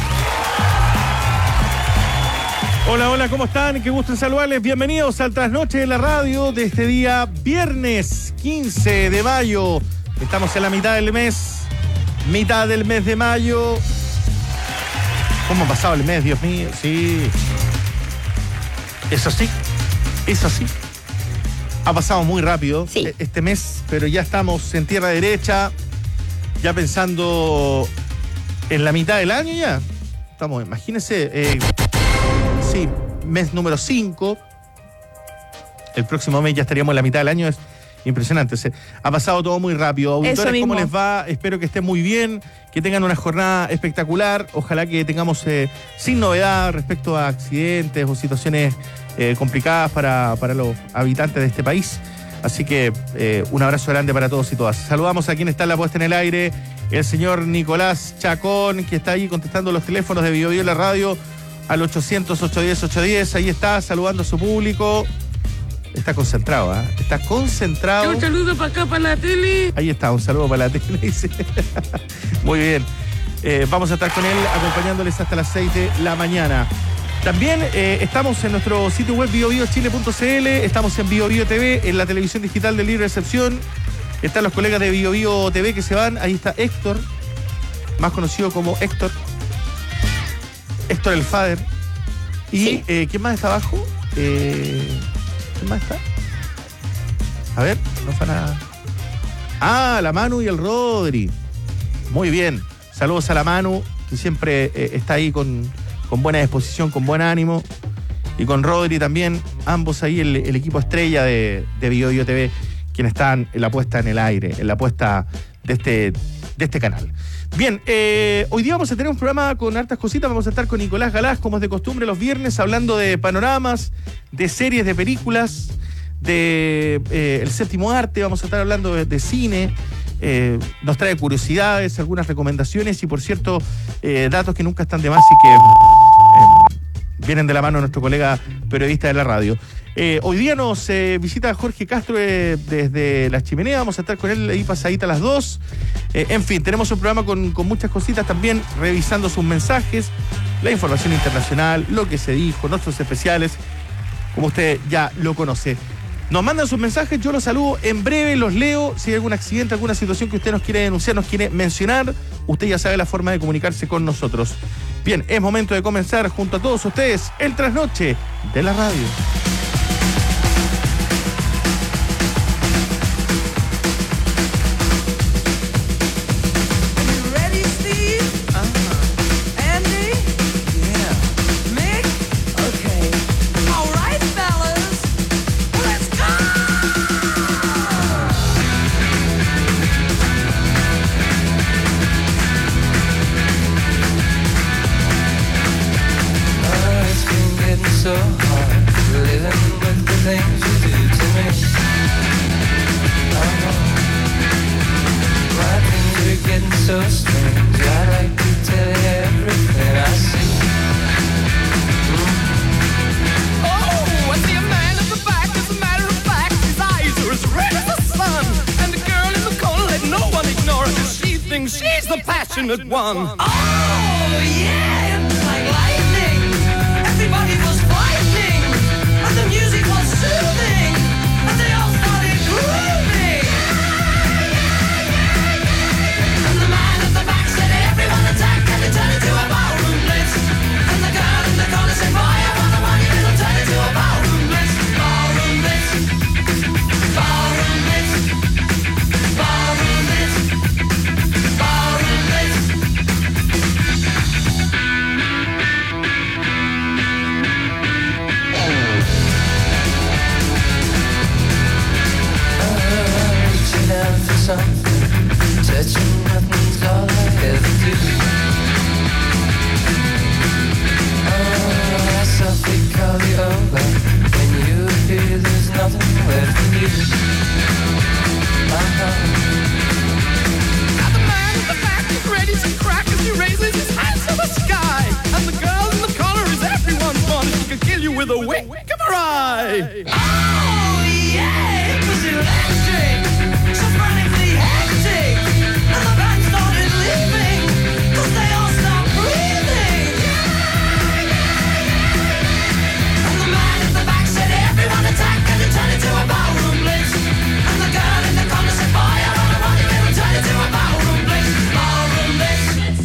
Hola, hola, ¿cómo están? Qué gusto en saludarles. Bienvenidos al trasnoche de la radio de este día viernes quince de mayo. Estamos en la mitad del mes, mitad del mes de mayo. ¿Cómo ha pasado el mes, Dios mío? Sí. Eso sí, eso sí. Ha pasado muy rápido sí. este mes, pero ya estamos en tierra derecha, ya pensando en la mitad del año ya. Estamos, imagínense, eh, sí, mes número cinco. El próximo mes ya estaríamos en la mitad del año. Es impresionante, se ha pasado todo muy rápido. Auditores, ¿cómo les va? Espero que estén muy bien, que tengan una jornada espectacular. Ojalá que tengamos eh, sin novedad respecto a accidentes o situaciones eh, complicadas para, para los habitantes de este país. Así que eh, un abrazo grande para todos y todas. Saludamos a quien está en la puesta en el aire, el señor Nicolás Chacón, que está ahí contestando los teléfonos de Bio Bio La Radio al ochocientos, ochocientos diez, ochocientos diez. Ahí está, saludando a su público. Está concentrado, ¿eh? Está concentrado. Un saludo para acá, para la tele. Ahí está, un saludo para la tele, dice. Muy bien. Eh, vamos a estar con él acompañándoles hasta las seis de la mañana. También eh, estamos en nuestro sitio web bio bio chile punto c l, estamos en Bio Bio T V, en la televisión digital de Libre Recepción. Están los colegas de Bio Bio T V que se van. Ahí está Héctor, más conocido como Héctor. Héctor el Fader. Y, sí. eh, ¿quién más está abajo? Eh... ¿Quién más está? A ver, no fue nada. Ah, la Manu y el Rodri. Muy bien. Saludos a la Manu, que siempre eh, está ahí con, con buena disposición, con buen ánimo. Y con Rodri también, ambos ahí el, el equipo estrella de, de Bio Bio T V, quienes están en la puesta en el aire, en la puesta de este, de este canal. Bien, eh, hoy día vamos a tener un programa con hartas cositas. Vamos a estar con Nicolás Galás, como es de costumbre los viernes, hablando de panoramas, de series, de películas, de eh, el séptimo arte. Vamos a estar hablando de, de cine. Eh, nos trae curiosidades, algunas recomendaciones y, por cierto, eh, datos que nunca están de más y que eh, vienen de la mano de nuestro colega periodista de la radio. Eh, hoy día nos eh, visita Jorge Castro eh, desde La Chimenea. Vamos a estar con él ahí pasadita a las dos. Eh, en fin, tenemos un programa con, con muchas cositas también, revisando sus mensajes, la información internacional, lo que se dijo, nuestros especiales, como usted ya lo conoce. Nos mandan sus mensajes, yo los saludo en breve, los leo. Si hay algún accidente, alguna situación que usted nos quiere denunciar, nos quiere mencionar, usted ya sabe la forma de comunicarse con nosotros. Bien, es momento de comenzar junto a todos ustedes el trasnoche de la radio. So hard living with the things you do to me. Oh, my things are getting so strange. I'd like to tell you everything I see. Mm. Oh, I see a man at the back. As a matter of fact, his eyes are as red as the sun. And the girl in the corner, let no one ignore her, 'cause she thinks she's the passionate one. Oh, yeah, it's like lightning. Everybody was fighting, and the music was soothing, and they all started grooving. with a wink of her eye. Oh yeah, it was electric, so frantically hectic, and the band started leaving, cause they all stopped breathing. And the man at the back said everyone attack, and it turned into a ballroom blitz. And the girl in the corner said boy, I don't know what you will, turn into a ballroom blitz. Ballroom blitz.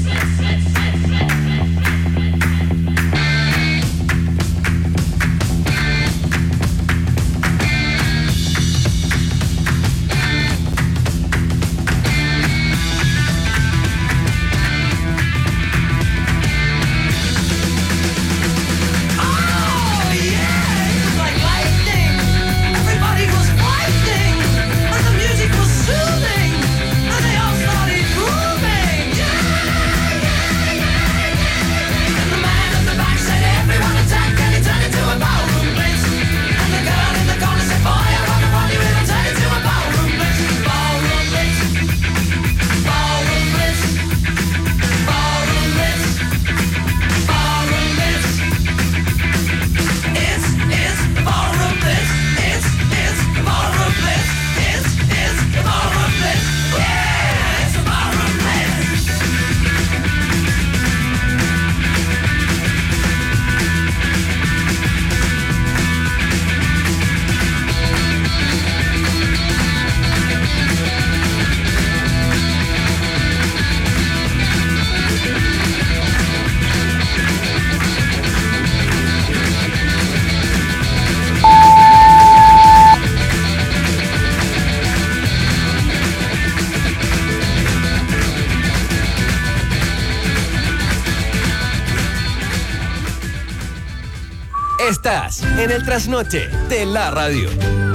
Estás en el trasnoche de la radio.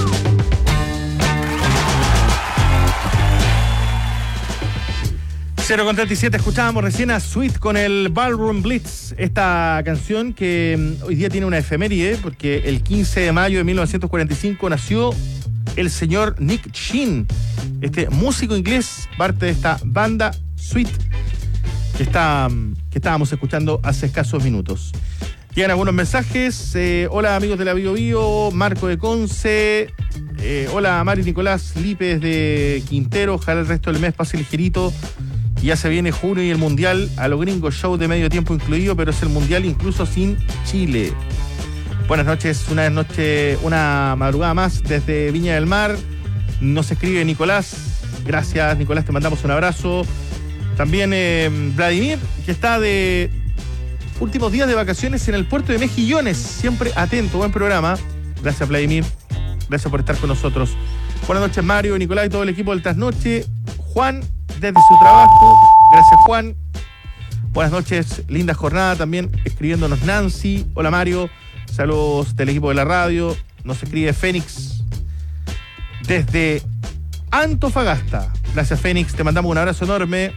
cero con treinta y siete, escuchábamos recién a Sweet con el Ballroom Blitz, esta canción que hoy día tiene una efeméride porque el quince de mayo de mil novecientos cuarenta y cinco nació el señor Nick Sheen, este músico inglés, parte de esta banda Sweet que, está, que estábamos escuchando hace escasos minutos. Llegan algunos mensajes. Eh, hola amigos de la Bio Bio, Marco de Conce. Eh, hola Mari Nicolás Lípez de Quintero. Ojalá el resto del mes pase ligerito. Ya se viene junio y el mundial, a lo gringo, show de medio tiempo incluido, pero es el mundial incluso sin Chile. Buenas noches, una noche, una madrugada más desde Viña del Mar. Nos escribe Nicolás. Gracias Nicolás, te mandamos un abrazo. También eh, Vladimir, que está de últimos días de vacaciones en el puerto de Mejillones, siempre atento, buen programa. Gracias Vladimir, gracias por estar con nosotros. Buenas noches Mario, Nicolás y todo el equipo del Trasnoche. Juan, desde su trabajo, gracias Juan. Buenas noches, linda jornada también, escribiéndonos Nancy. Hola Mario, saludos del equipo de la radio. Nos escribe Fénix desde Antofagasta. Gracias Fénix, te mandamos un abrazo enorme.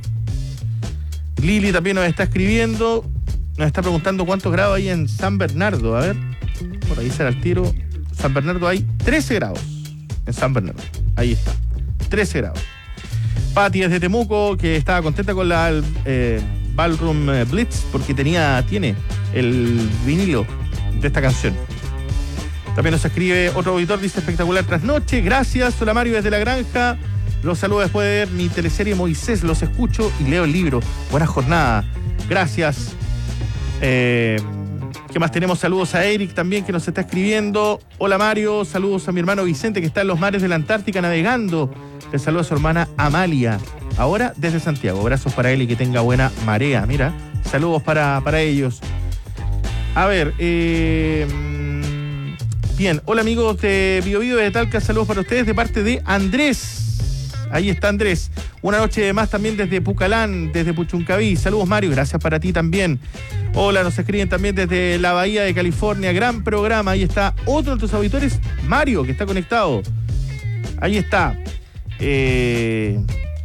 Lili también nos está escribiendo. Nos está preguntando cuántos grados hay en San Bernardo. A ver, por ahí será el tiro. San Bernardo hay trece grados. En San Bernardo. Ahí está. trece grados. Pati desde Temuco, que estaba contenta con la eh, Ballroom Blitz porque tenía, tiene el vinilo de esta canción. También nos escribe otro auditor, dice espectacular trasnoche. Gracias. Hola Mario desde La Granja. Los saludo después de ver mi teleserie Moisés. Los escucho y leo el libro. Buena jornada. Gracias. Eh, ¿Qué más tenemos? Saludos a Eric también que nos está escribiendo. Hola Mario, saludos a mi hermano Vicente que está en los mares de la Antártica navegando. Le saludo a su hermana Amalia, ahora desde Santiago. Abrazos para él y que tenga buena marea. Mira, saludos para, para ellos. A ver, eh, bien, hola amigos de Bio Bio de Talca, saludos para ustedes de parte de Andrés. Ahí está Andrés. Una noche más también desde Pucalán, desde Puchuncaví. Saludos Mario, gracias para ti también. Hola, nos escriben también desde la Bahía de California. Gran programa, ahí está otro de tus auditores, Mario, que está conectado. Ahí está. Eh...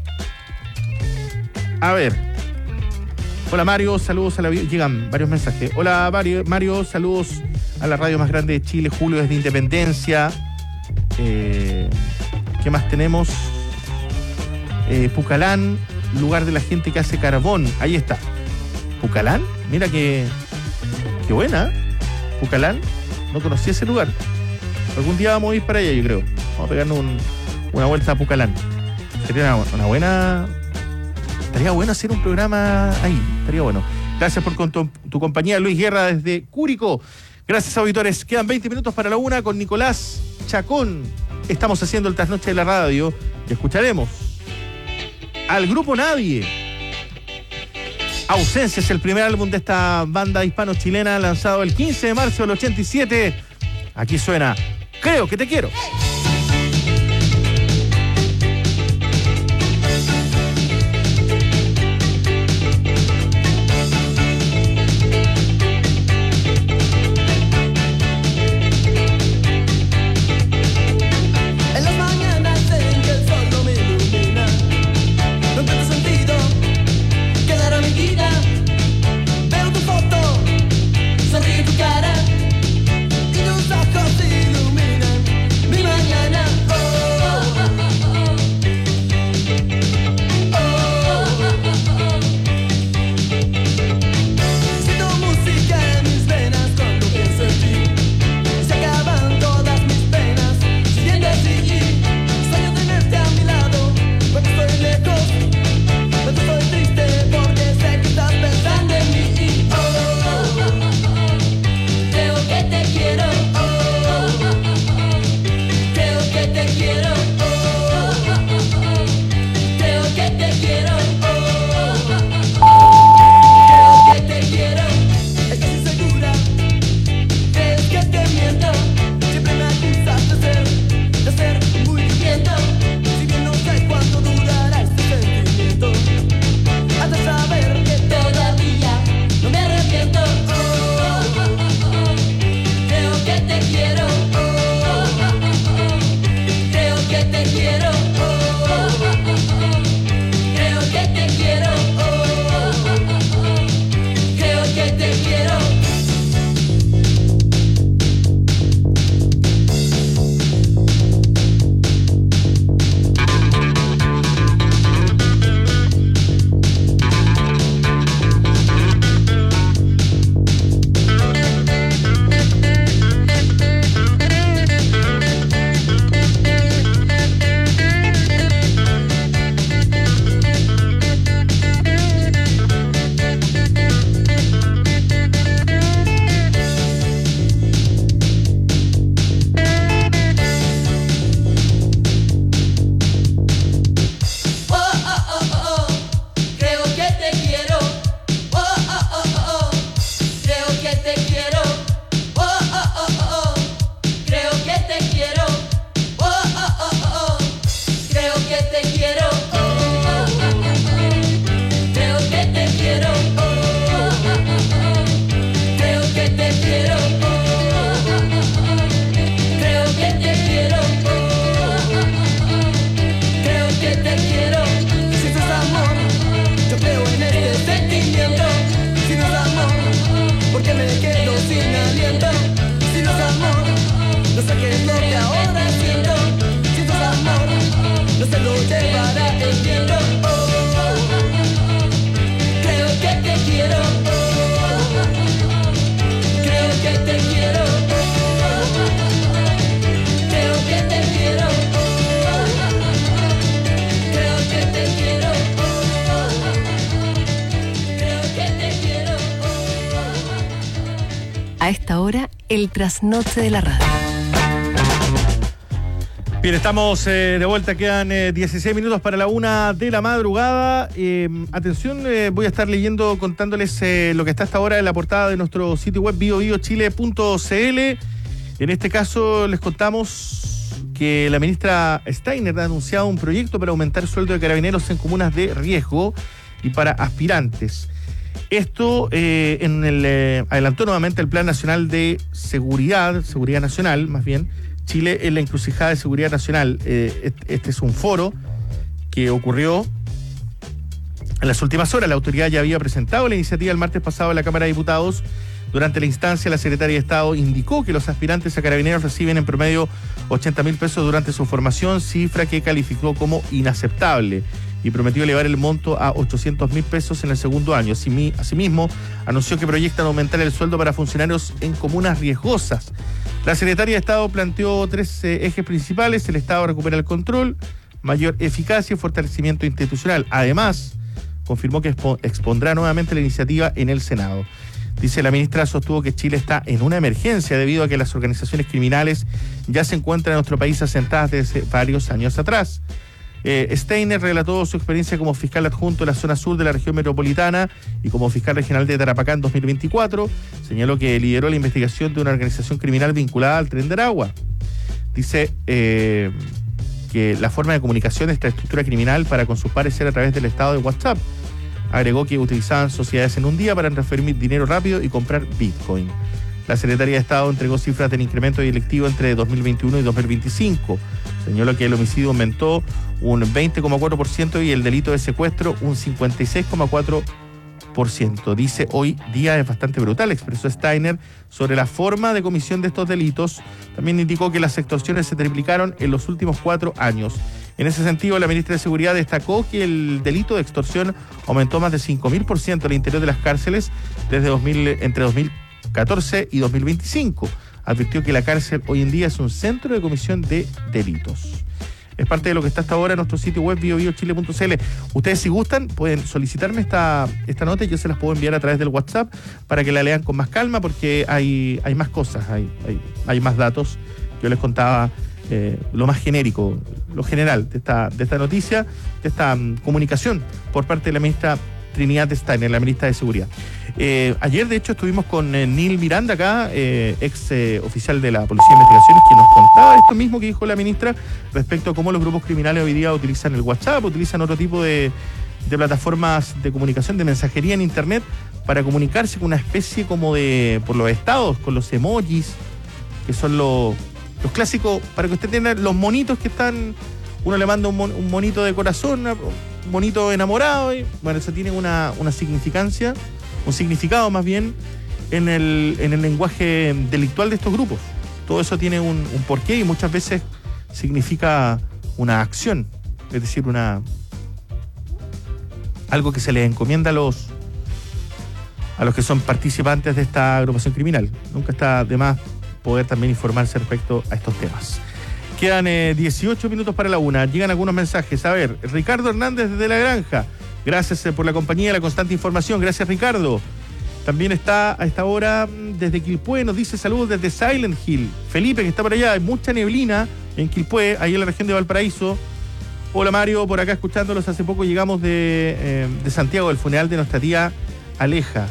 A ver. Hola Mario, saludos a la... Llegan varios mensajes. Hola Mario, Mario, saludos a la radio más grande de Chile, Julio desde Independencia. Eh... ¿Qué más tenemos? Eh, Pucalán, lugar de la gente que hace carbón. Ahí está. ¿Pucalán? Mira que... Qué buena. Pucalán. no conocía ese lugar. Algún día vamos a ir para allá, yo creo. Vamos a pegarnos un, una vuelta a Pucalán. Sería una, una buena... Estaría bueno hacer un programa ahí, estaría bueno. Gracias por con tu, tu compañía, Luis Guerra, desde Curicó. Gracias, auditores. Quedan veinte minutos para la una con Nicolás Chacón. Estamos haciendo el trasnoche de la radio y escucharemos al grupo Nadie. Ausencia es el primer álbum de esta banda hispano-chilena lanzado el quince de marzo del ochenta y siete. Aquí suena Creo que te quiero. El trasnoche de la radio. Bien, estamos eh, de vuelta, quedan eh, dieciséis minutos para la una de la madrugada. Eh, atención, eh, voy a estar leyendo, contándoles eh, lo que está hasta ahora en la portada de nuestro sitio web bio bio chile punto c l. En este caso les contamos que la ministra Steiner ha anunciado un proyecto para aumentar el sueldo de carabineros en comunas de riesgo y para aspirantes. Esto eh, en el, eh, adelantó nuevamente el Plan Nacional de Seguridad, Seguridad Nacional, más bien, Chile en la encrucijada de seguridad nacional. Eh, este es un foro que ocurrió en las últimas horas. La autoridad ya había presentado la iniciativa el martes pasado en la Cámara de Diputados. Durante la instancia, la Secretaría de Estado indicó que los aspirantes a carabineros reciben en promedio ochenta mil pesos durante su formación, cifra que calificó como inaceptable. y prometió elevar el monto a ochocientos mil pesos en el segundo año. Asimismo, anunció que proyectan aumentar el sueldo para funcionarios en comunas riesgosas. La secretaria de Estado planteó tres eh, ejes principales: el Estado recupera el control, mayor eficacia y fortalecimiento institucional. Además, confirmó que expondrá nuevamente la iniciativa en el Senado. Dice, la ministra sostuvo que Chile está en una emergencia debido a que las organizaciones criminales ya se encuentran en nuestro país asentadas desde varios años atrás. Eh, Steiner relató su experiencia como fiscal adjunto en la zona sur de la región metropolitana y como fiscal regional de Tarapacá en dos mil veinticuatro. Señaló que lideró la investigación de una organización criminal vinculada al Tren de Aragua. Dice eh, que la forma de comunicación de esta estructura criminal para con sus pares era a través del estado de WhatsApp. Agregó que utilizaban sociedades en un día para transferir dinero rápido y comprar Bitcoin. La Secretaría de Estado entregó cifras del incremento delictivo entre dos mil veintiuno y dos mil veinticinco. Señaló que el homicidio aumentó un veinte coma cuatro por ciento y el delito de secuestro un cincuenta y seis coma cuatro por ciento. Dice, hoy día es bastante brutal, expresó Steiner sobre la forma de comisión de estos delitos. También indicó que las extorsiones se triplicaron en los últimos cuatro años. En ese sentido, la ministra de Seguridad destacó que el delito de extorsión aumentó más de cinco mil por ciento al interior de las cárceles desde dos mil, entre dos mil catorce y dos mil veinticinco. Advirtió que la cárcel hoy en día es un centro de comisión de delitos. Es parte de lo que está hasta ahora en nuestro sitio web bio bio chile punto c l. Ustedes, si gustan, pueden solicitarme esta, esta nota y yo se las puedo enviar a través del WhatsApp para que la lean con más calma, porque hay, hay más cosas, hay, hay, hay más datos. Yo les contaba eh, lo más genérico, lo general de esta, de esta noticia, de esta um, comunicación por parte de la ministra Trinidad Steiner, la ministra de Seguridad. Eh, ayer, de hecho, estuvimos con eh, Neil Miranda acá, eh, ex eh, oficial de la Policía de Investigaciones, que nos contaba esto mismo que dijo la ministra respecto a cómo los grupos criminales hoy día utilizan el WhatsApp, utilizan otro tipo de, de plataformas de comunicación, de mensajería en Internet, para comunicarse con una especie como de, por los estados, con los emojis, que son los, los clásicos, para que usted tenga los monitos que están, uno le manda un, mon, un monito de corazón, un monito enamorado, y bueno, eso tiene una, una significancia, un significado más bien en el, en el lenguaje delictual de estos grupos. Todo eso tiene un, un porqué y muchas veces significa una acción, es decir, una algo que se les encomienda a los a los que son participantes de esta agrupación criminal. Nunca está de más poder también informarse respecto a estos temas. Quedan eh, dieciocho minutos para la una. Llegan algunos mensajes. A ver, Ricardo Hernández desde La Granja. Gracias eh, por la compañía y la constante información. Gracias, Ricardo. También está a esta hora desde Quilpué. Nos dice saludos desde Silent Hill. Felipe, que está por allá. Hay mucha neblina en Quilpué, ahí en la región de Valparaíso. Hola, Mario, por acá escuchándolos. Hace poco llegamos de, eh, de Santiago, del funeral de nuestra tía Aleja.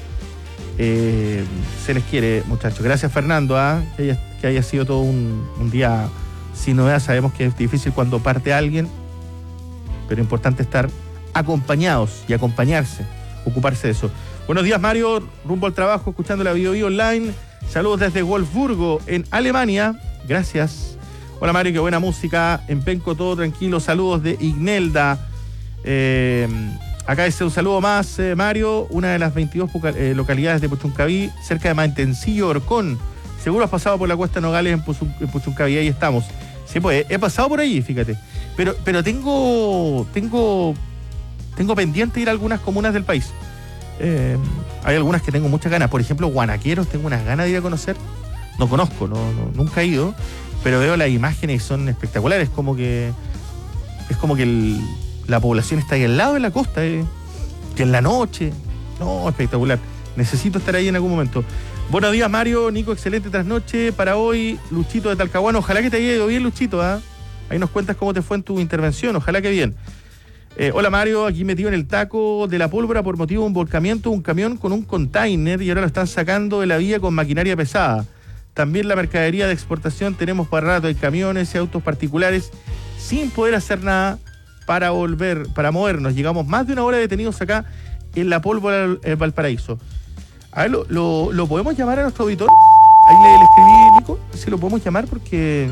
Eh, se les quiere, muchachos. Gracias, Fernando, ¿ah? que, haya, que haya sido todo un, un día sin novedad. Sabemos que es difícil cuando parte alguien, pero es importante estar acompañados y acompañarse, ocuparse de eso. Buenos días, Mario, rumbo al trabajo, escuchando la Bio Bio Online. Saludos desde Wolfsburgo, en Alemania. Gracias. Hola, Mario, qué buena música. En Penco todo tranquilo. Saludos de Ignelda. Eh, acá dice un saludo más, eh, Mario. Una de las veintidós eh, localidades de Puchuncaví, cerca de Mantencillo, Orcón. Seguro has pasado por la Cuesta Nogales en, Puchun, en Puchuncaví, ahí estamos. Sí, pues he pasado por allí, fíjate. Pero, pero tengo, tengo, tengo pendiente ir a algunas comunas del país. Eh, hay algunas que tengo muchas ganas. Por ejemplo, Guanaqueros, tengo unas ganas de ir a conocer. No conozco, no, no, nunca he ido, pero veo las imágenes y son espectaculares. Como que es como que el, la población está ahí al lado de la costa, eh, que en la noche. No, espectacular. Necesito estar ahí en algún momento. Buenos días, Mario, Nico, excelente trasnoche para hoy. Luchito de Talcahuano, ojalá que te haya ido bien, Luchito, ¿eh? Ahí nos cuentas cómo te fue en tu intervención, ojalá que bien. Eh, hola, Mario, aquí metido en el taco de la pólvora por motivo de un volcamiento, un camión con un container y ahora lo están sacando de la vía con maquinaria pesada. También la mercadería de exportación tenemos para rato, hay camiones y autos particulares sin poder hacer nada para volver, para movernos. Llegamos más de una hora detenidos acá en la pólvora del Valparaíso. A ver, lo, lo, ¿lo podemos llamar a nuestro auditor? Ahí le, le escribí, Nico, si lo podemos llamar porque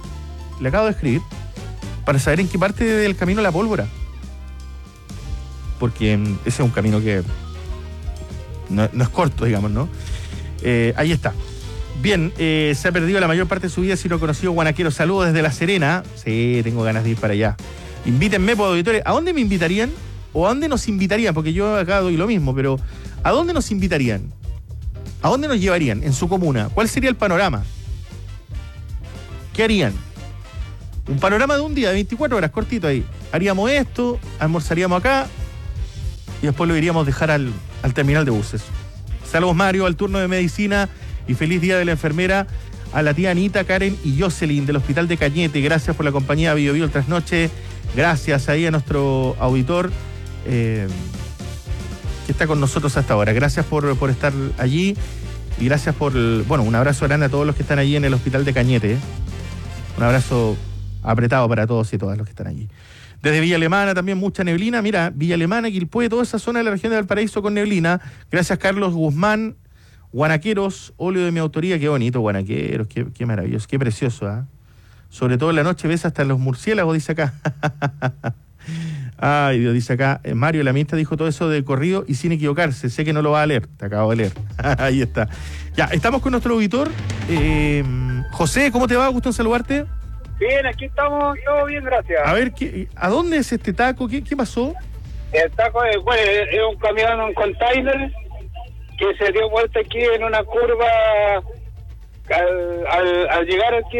le acabo de escribir para saber en qué parte del camino la pólvora. Porque ese es un camino que no, no es corto, digamos, ¿no? Eh, ahí está. Bien, eh, se ha perdido la mayor parte de su vida si no ha conocido Guanaquero. Saludos desde La Serena. Sí, tengo ganas de ir para allá. Invítenme por auditores. ¿A dónde me invitarían? ¿O a dónde nos invitarían? Porque yo acá doy lo mismo, pero ¿a dónde nos invitarían? ¿A dónde nos llevarían en su comuna? ¿Cuál sería el panorama? ¿Qué harían? Un panorama de un día, de veinticuatro horas, cortito ahí. Haríamos esto, almorzaríamos acá y después lo iríamos a dejar al, al terminal de buses. Saludos, Mario, al turno de medicina y feliz día de la enfermera a la tía Anita, Karen y Jocelyn del Hospital de Cañete. Gracias por la compañía Bio Bio el Trasnoche. Gracias ahí a nuestro auditor eh, que está con nosotros hasta ahora. Gracias por, por estar allí y gracias por, el, bueno, un abrazo grande a todos los que están allí en el Hospital de Cañete. ¿eh? Un abrazo apretado para todos y todas los que están allí. Desde Villa Alemana también mucha neblina. Mira, Villa Alemana, Quilpué, toda esa zona de la región de Valparaíso con neblina. Gracias, Carlos Guzmán. Guanaqueros, óleo de mi autoría. Qué bonito, Guanaqueros. Qué, qué maravilloso, qué precioso. ¿eh? Sobre todo en la noche ves hasta los murciélagos, dice acá. Ay, Dios, dice acá. Eh, Mario, la ministra dijo todo eso de corrido y sin equivocarse. Sé que no lo va a leer. Te acabo de leer. Ahí está. Ya, estamos con nuestro auditor. Eh, José, ¿cómo te va? Gusto en saludarte. Bien, aquí estamos, todo bien, gracias. A ver, ¿qué, ¿a dónde es este taco? ¿Qué, qué pasó? El taco es, bueno, es un camión, un container que se dio vuelta aquí en una curva al, al, al llegar aquí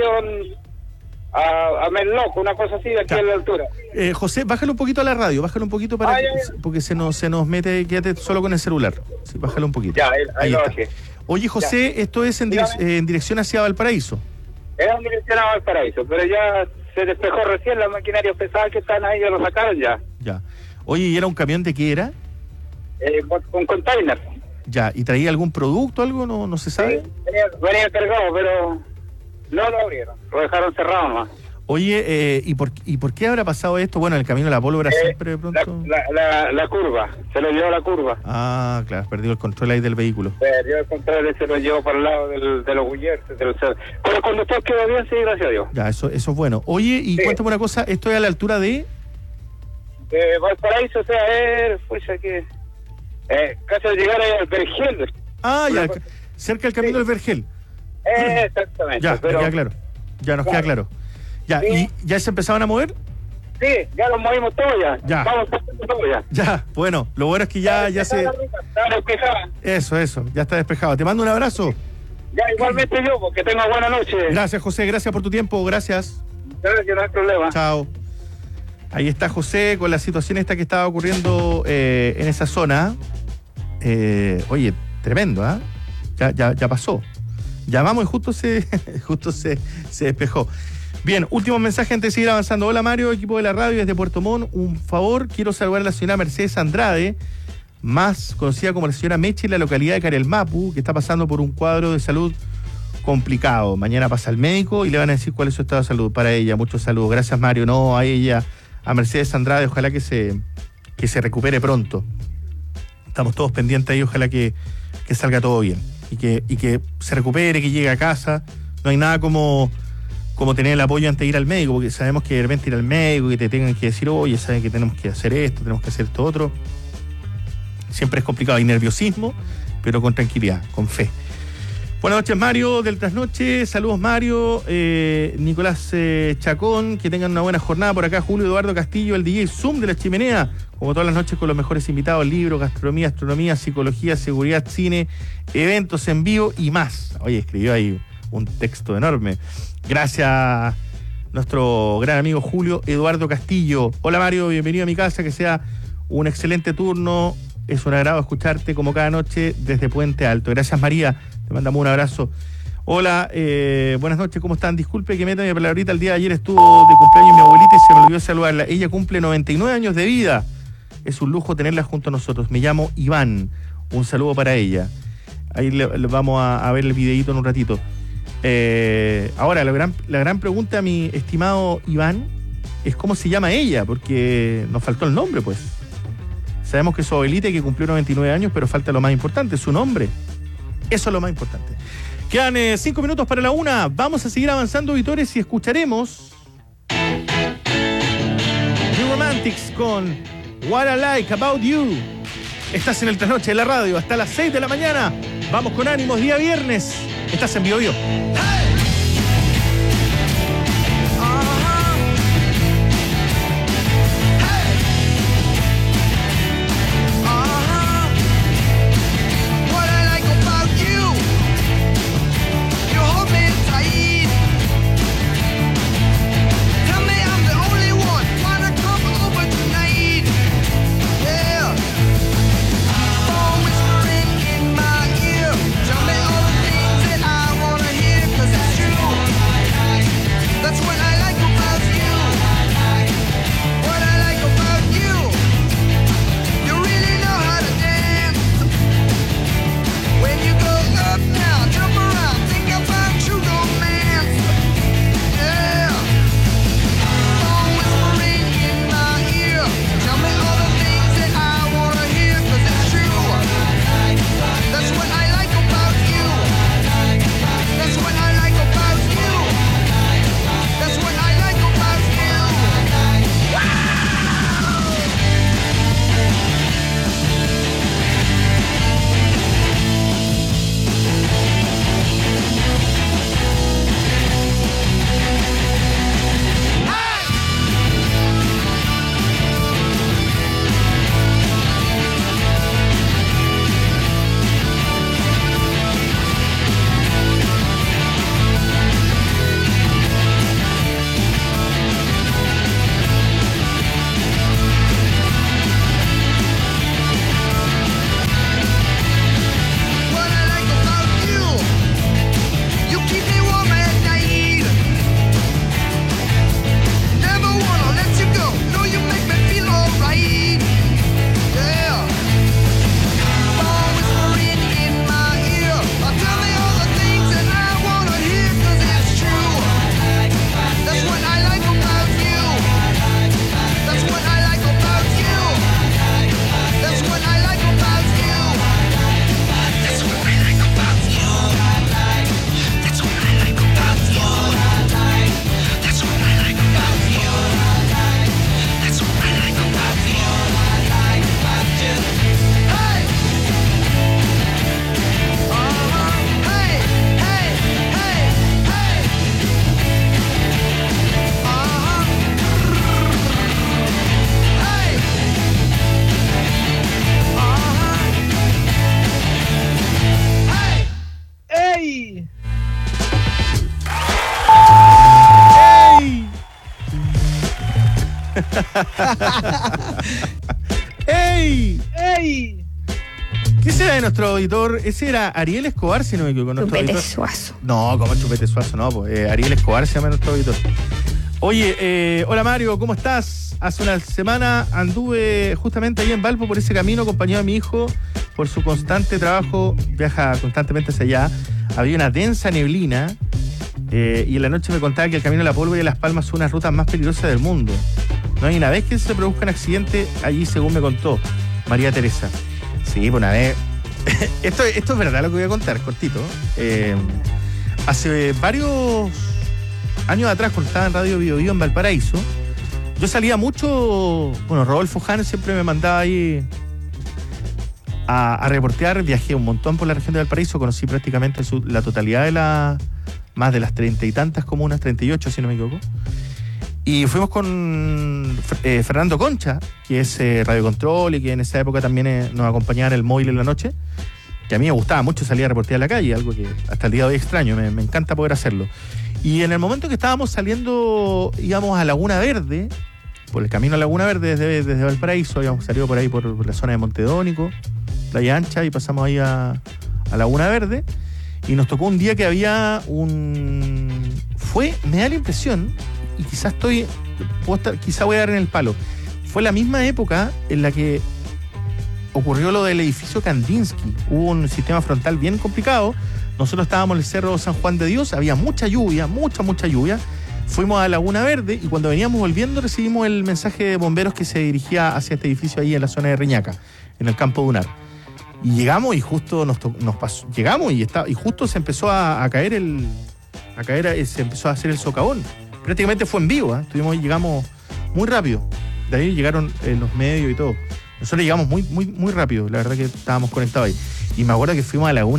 a, a Menloc, una cosa así, aquí a la altura. Eh, José, bájale un poquito a la radio, bájale un poquito para ah, que, ya, ya. porque se nos, se nos mete, quédate solo con el celular. Sí, bájale un poquito. Ya, ahí, ahí, ahí lo está. bajé. Oye, José, Ya. esto es en, direc eh, en dirección hacia Valparaíso. Es en dirección a Valparaíso, pero ya se despejó recién la maquinaria pesada que están ahí, ya lo sacaron ya. Ya. Oye, ¿y era un camión de qué era? Eh, un container. Ya, ¿y traía algún producto, algo? No, no se sabe. Sí, venía, venía cargado, pero no lo abrieron, lo dejaron cerrado nomás. Oye, eh, ¿y, por, ¿y por qué habrá pasado esto? Bueno, en el camino de la pólvora eh, siempre de pronto... La, la, la, la curva, se lo llevó la curva. Ah, claro, perdió el control ahí del vehículo. Perdió el control y se lo llevó para el lado del, de los Guillermo. Pero el conductor quedó bien, sí, gracias a Dios. Ya, eso, eso es bueno. Oye, y sí. Cuéntame una cosa, ¿esto es a la altura de...? De Valparaíso, o sea, es... Pues aquí... Eh, casi al llegar ahí al Vergel. Ah, ya, cosa... cerca del camino sí. del Vergel. Eh, exactamente. Ya, pero... ya queda claro. Ya nos claro. queda claro. Ya, sí. ¿Y ya se empezaban a mover? Sí, ya los movimos todos ya. Ya. Vamos todo ya. Ya, bueno, lo bueno es que ya, ya se... Está despejada. Eso, eso, ya está despejado. Te mando un abrazo. Ya, igualmente yo, porque tenga buena noche. Gracias, José, gracias por tu tiempo, gracias. Gracias, no hay problema. Chao. Ahí está José con la situación esta que estaba ocurriendo eh, en esa zona. Eh, oye, tremendo, ¿ah? ¿eh? Ya, ya, ya pasó. Llamamos y justo se, justo se, se despejó. Bien, último mensaje antes de seguir avanzando. Hola Mario, equipo de la radio desde Puerto Montt. Un favor, quiero saludar a la señora Mercedes Andrade, más conocida como la señora Meche, en la localidad de Carelmapu, que está pasando por un cuadro de salud complicado. Mañana pasa al médico y le van a decir cuál es su estado de salud para ella. Muchos saludos. Gracias, Mario. No, a ella, a Mercedes Andrade, ojalá que se, que se recupere pronto. Estamos todos pendientes ahí, ojalá que, que salga todo bien y que, y que se recupere, que llegue a casa. No hay nada como, como tener el apoyo antes de ir al médico, porque sabemos que de repente ir al médico, que te tengan que decir, oye, saben que tenemos que hacer esto, tenemos que hacer esto otro. Siempre es complicado, hay nerviosismo, pero con tranquilidad, con fe. Buenas noches, Mario, del Trasnoche. Saludos, Mario. Eh, Nicolás eh, Chacón, que tengan una buena jornada por acá. Julio Eduardo Castillo, el D J Zoom de la Chimenea, como todas las noches con los mejores invitados, libros, gastronomía, astronomía, psicología, seguridad, cine, eventos en vivo y más. Oye, escribió ahí un texto enorme. Gracias, nuestro gran amigo Julio Eduardo Castillo. Hola, Mario, bienvenido a mi casa, que sea un excelente turno. Es un agrado escucharte como cada noche desde Puente Alto. Gracias, María. Te mandamos un abrazo. Hola, eh, buenas noches, ¿cómo están? Disculpe que meta mi palabrita. El día de ayer estuvo de cumpleaños mi abuelita y se me olvidó saludarla. Ella cumple noventa y nueve años de vida. Es un lujo tenerla junto a nosotros. Me llamo Iván. Un saludo para ella. Ahí le, le vamos a, a ver el videíto en un ratito. Eh, ahora, la gran, la gran pregunta, mi estimado Iván, es cómo se llama ella, porque nos faltó el nombre, pues. Sabemos que su abuelita que cumplió noventa y nueve años, pero falta lo más importante, su nombre. Eso es lo más importante. Quedan eh, cinco minutos para la una. Vamos a seguir avanzando, auditores, y escucharemos The Romantics con What I Like About You. Estás en el Trasnoche de la radio hasta las seis de la mañana. Vamos con ánimos, día viernes. Estás en Bio Bio. Hey! Uh-huh. ¡Ey! ¡Ey! ¿Qué será de nuestro auditor? Ese era Ariel Escobar, si no me equivoco. Nuestro Chupete auditor. Suazo. No, como Chupete Suazo, no, pues eh, Ariel Escobar se llama nuestro auditor. Oye, eh, hola Mario, ¿cómo estás? Hace una semana anduve justamente ahí en Valpo por ese camino, acompañado a mi hijo, por su constante trabajo, viaja constantemente hacia allá. Había una densa neblina eh, y en la noche me contaba que el camino de la Pólvora y Las Palmas son unas rutas más peligrosas del mundo. No hay una vez que se produzca un accidente allí, según me contó María Teresa. Sí, pues una vez. esto, esto es verdad lo que voy a contar, cortito. Eh, hace varios años atrás, cuando estaba en Radio Bio Bio en Valparaíso, yo salía mucho. Bueno, Rodolfo Hahn siempre me mandaba ahí a, a reportear. Viajé un montón por la región de Valparaíso, conocí prácticamente su, la totalidad de las. Más de las treinta y tantas comunas, treinta y ocho si no me equivoco. Y fuimos con eh, Fernando Concha, que es eh, Radio Control y que en esa época también eh, nos acompañaba en el móvil en la noche, que a mí me gustaba mucho salir a reportear en la calle, algo que hasta el día de hoy extraño, me, me encanta poder hacerlo. Y en el momento que estábamos saliendo, íbamos a Laguna Verde, por el camino a Laguna Verde desde, desde Valparaíso, habíamos salido por ahí por, por la zona de Montedónico, Playa Ancha, y pasamos ahí a, a Laguna Verde, y nos tocó un día que había un... Fue, me da la impresión, y quizás estoy, puedo estar, quizá voy a dar en el palo, fue la misma época en la que ocurrió lo del edificio Kandinsky. Hubo un sistema frontal bien complicado. Nosotros estábamos en el Cerro San Juan de Dios, había mucha lluvia, mucha, mucha lluvia. Fuimos a Laguna Verde y cuando veníamos volviendo recibimos el mensaje de bomberos que se dirigía hacia este edificio ahí en la zona de Reñaca, en el campo dunar. Y llegamos y justo nos, nos pasó, llegamos y, está, y justo se empezó a, a caer el, a caer, se empezó a hacer el socavón. Prácticamente fue en vivo, ¿eh? Estuvimos, llegamos muy rápido. De ahí llegaron eh, los medios y todo. Nosotros llegamos muy, muy, muy rápido. La verdad que estábamos conectados ahí. Y me acuerdo que fuimos a Laguna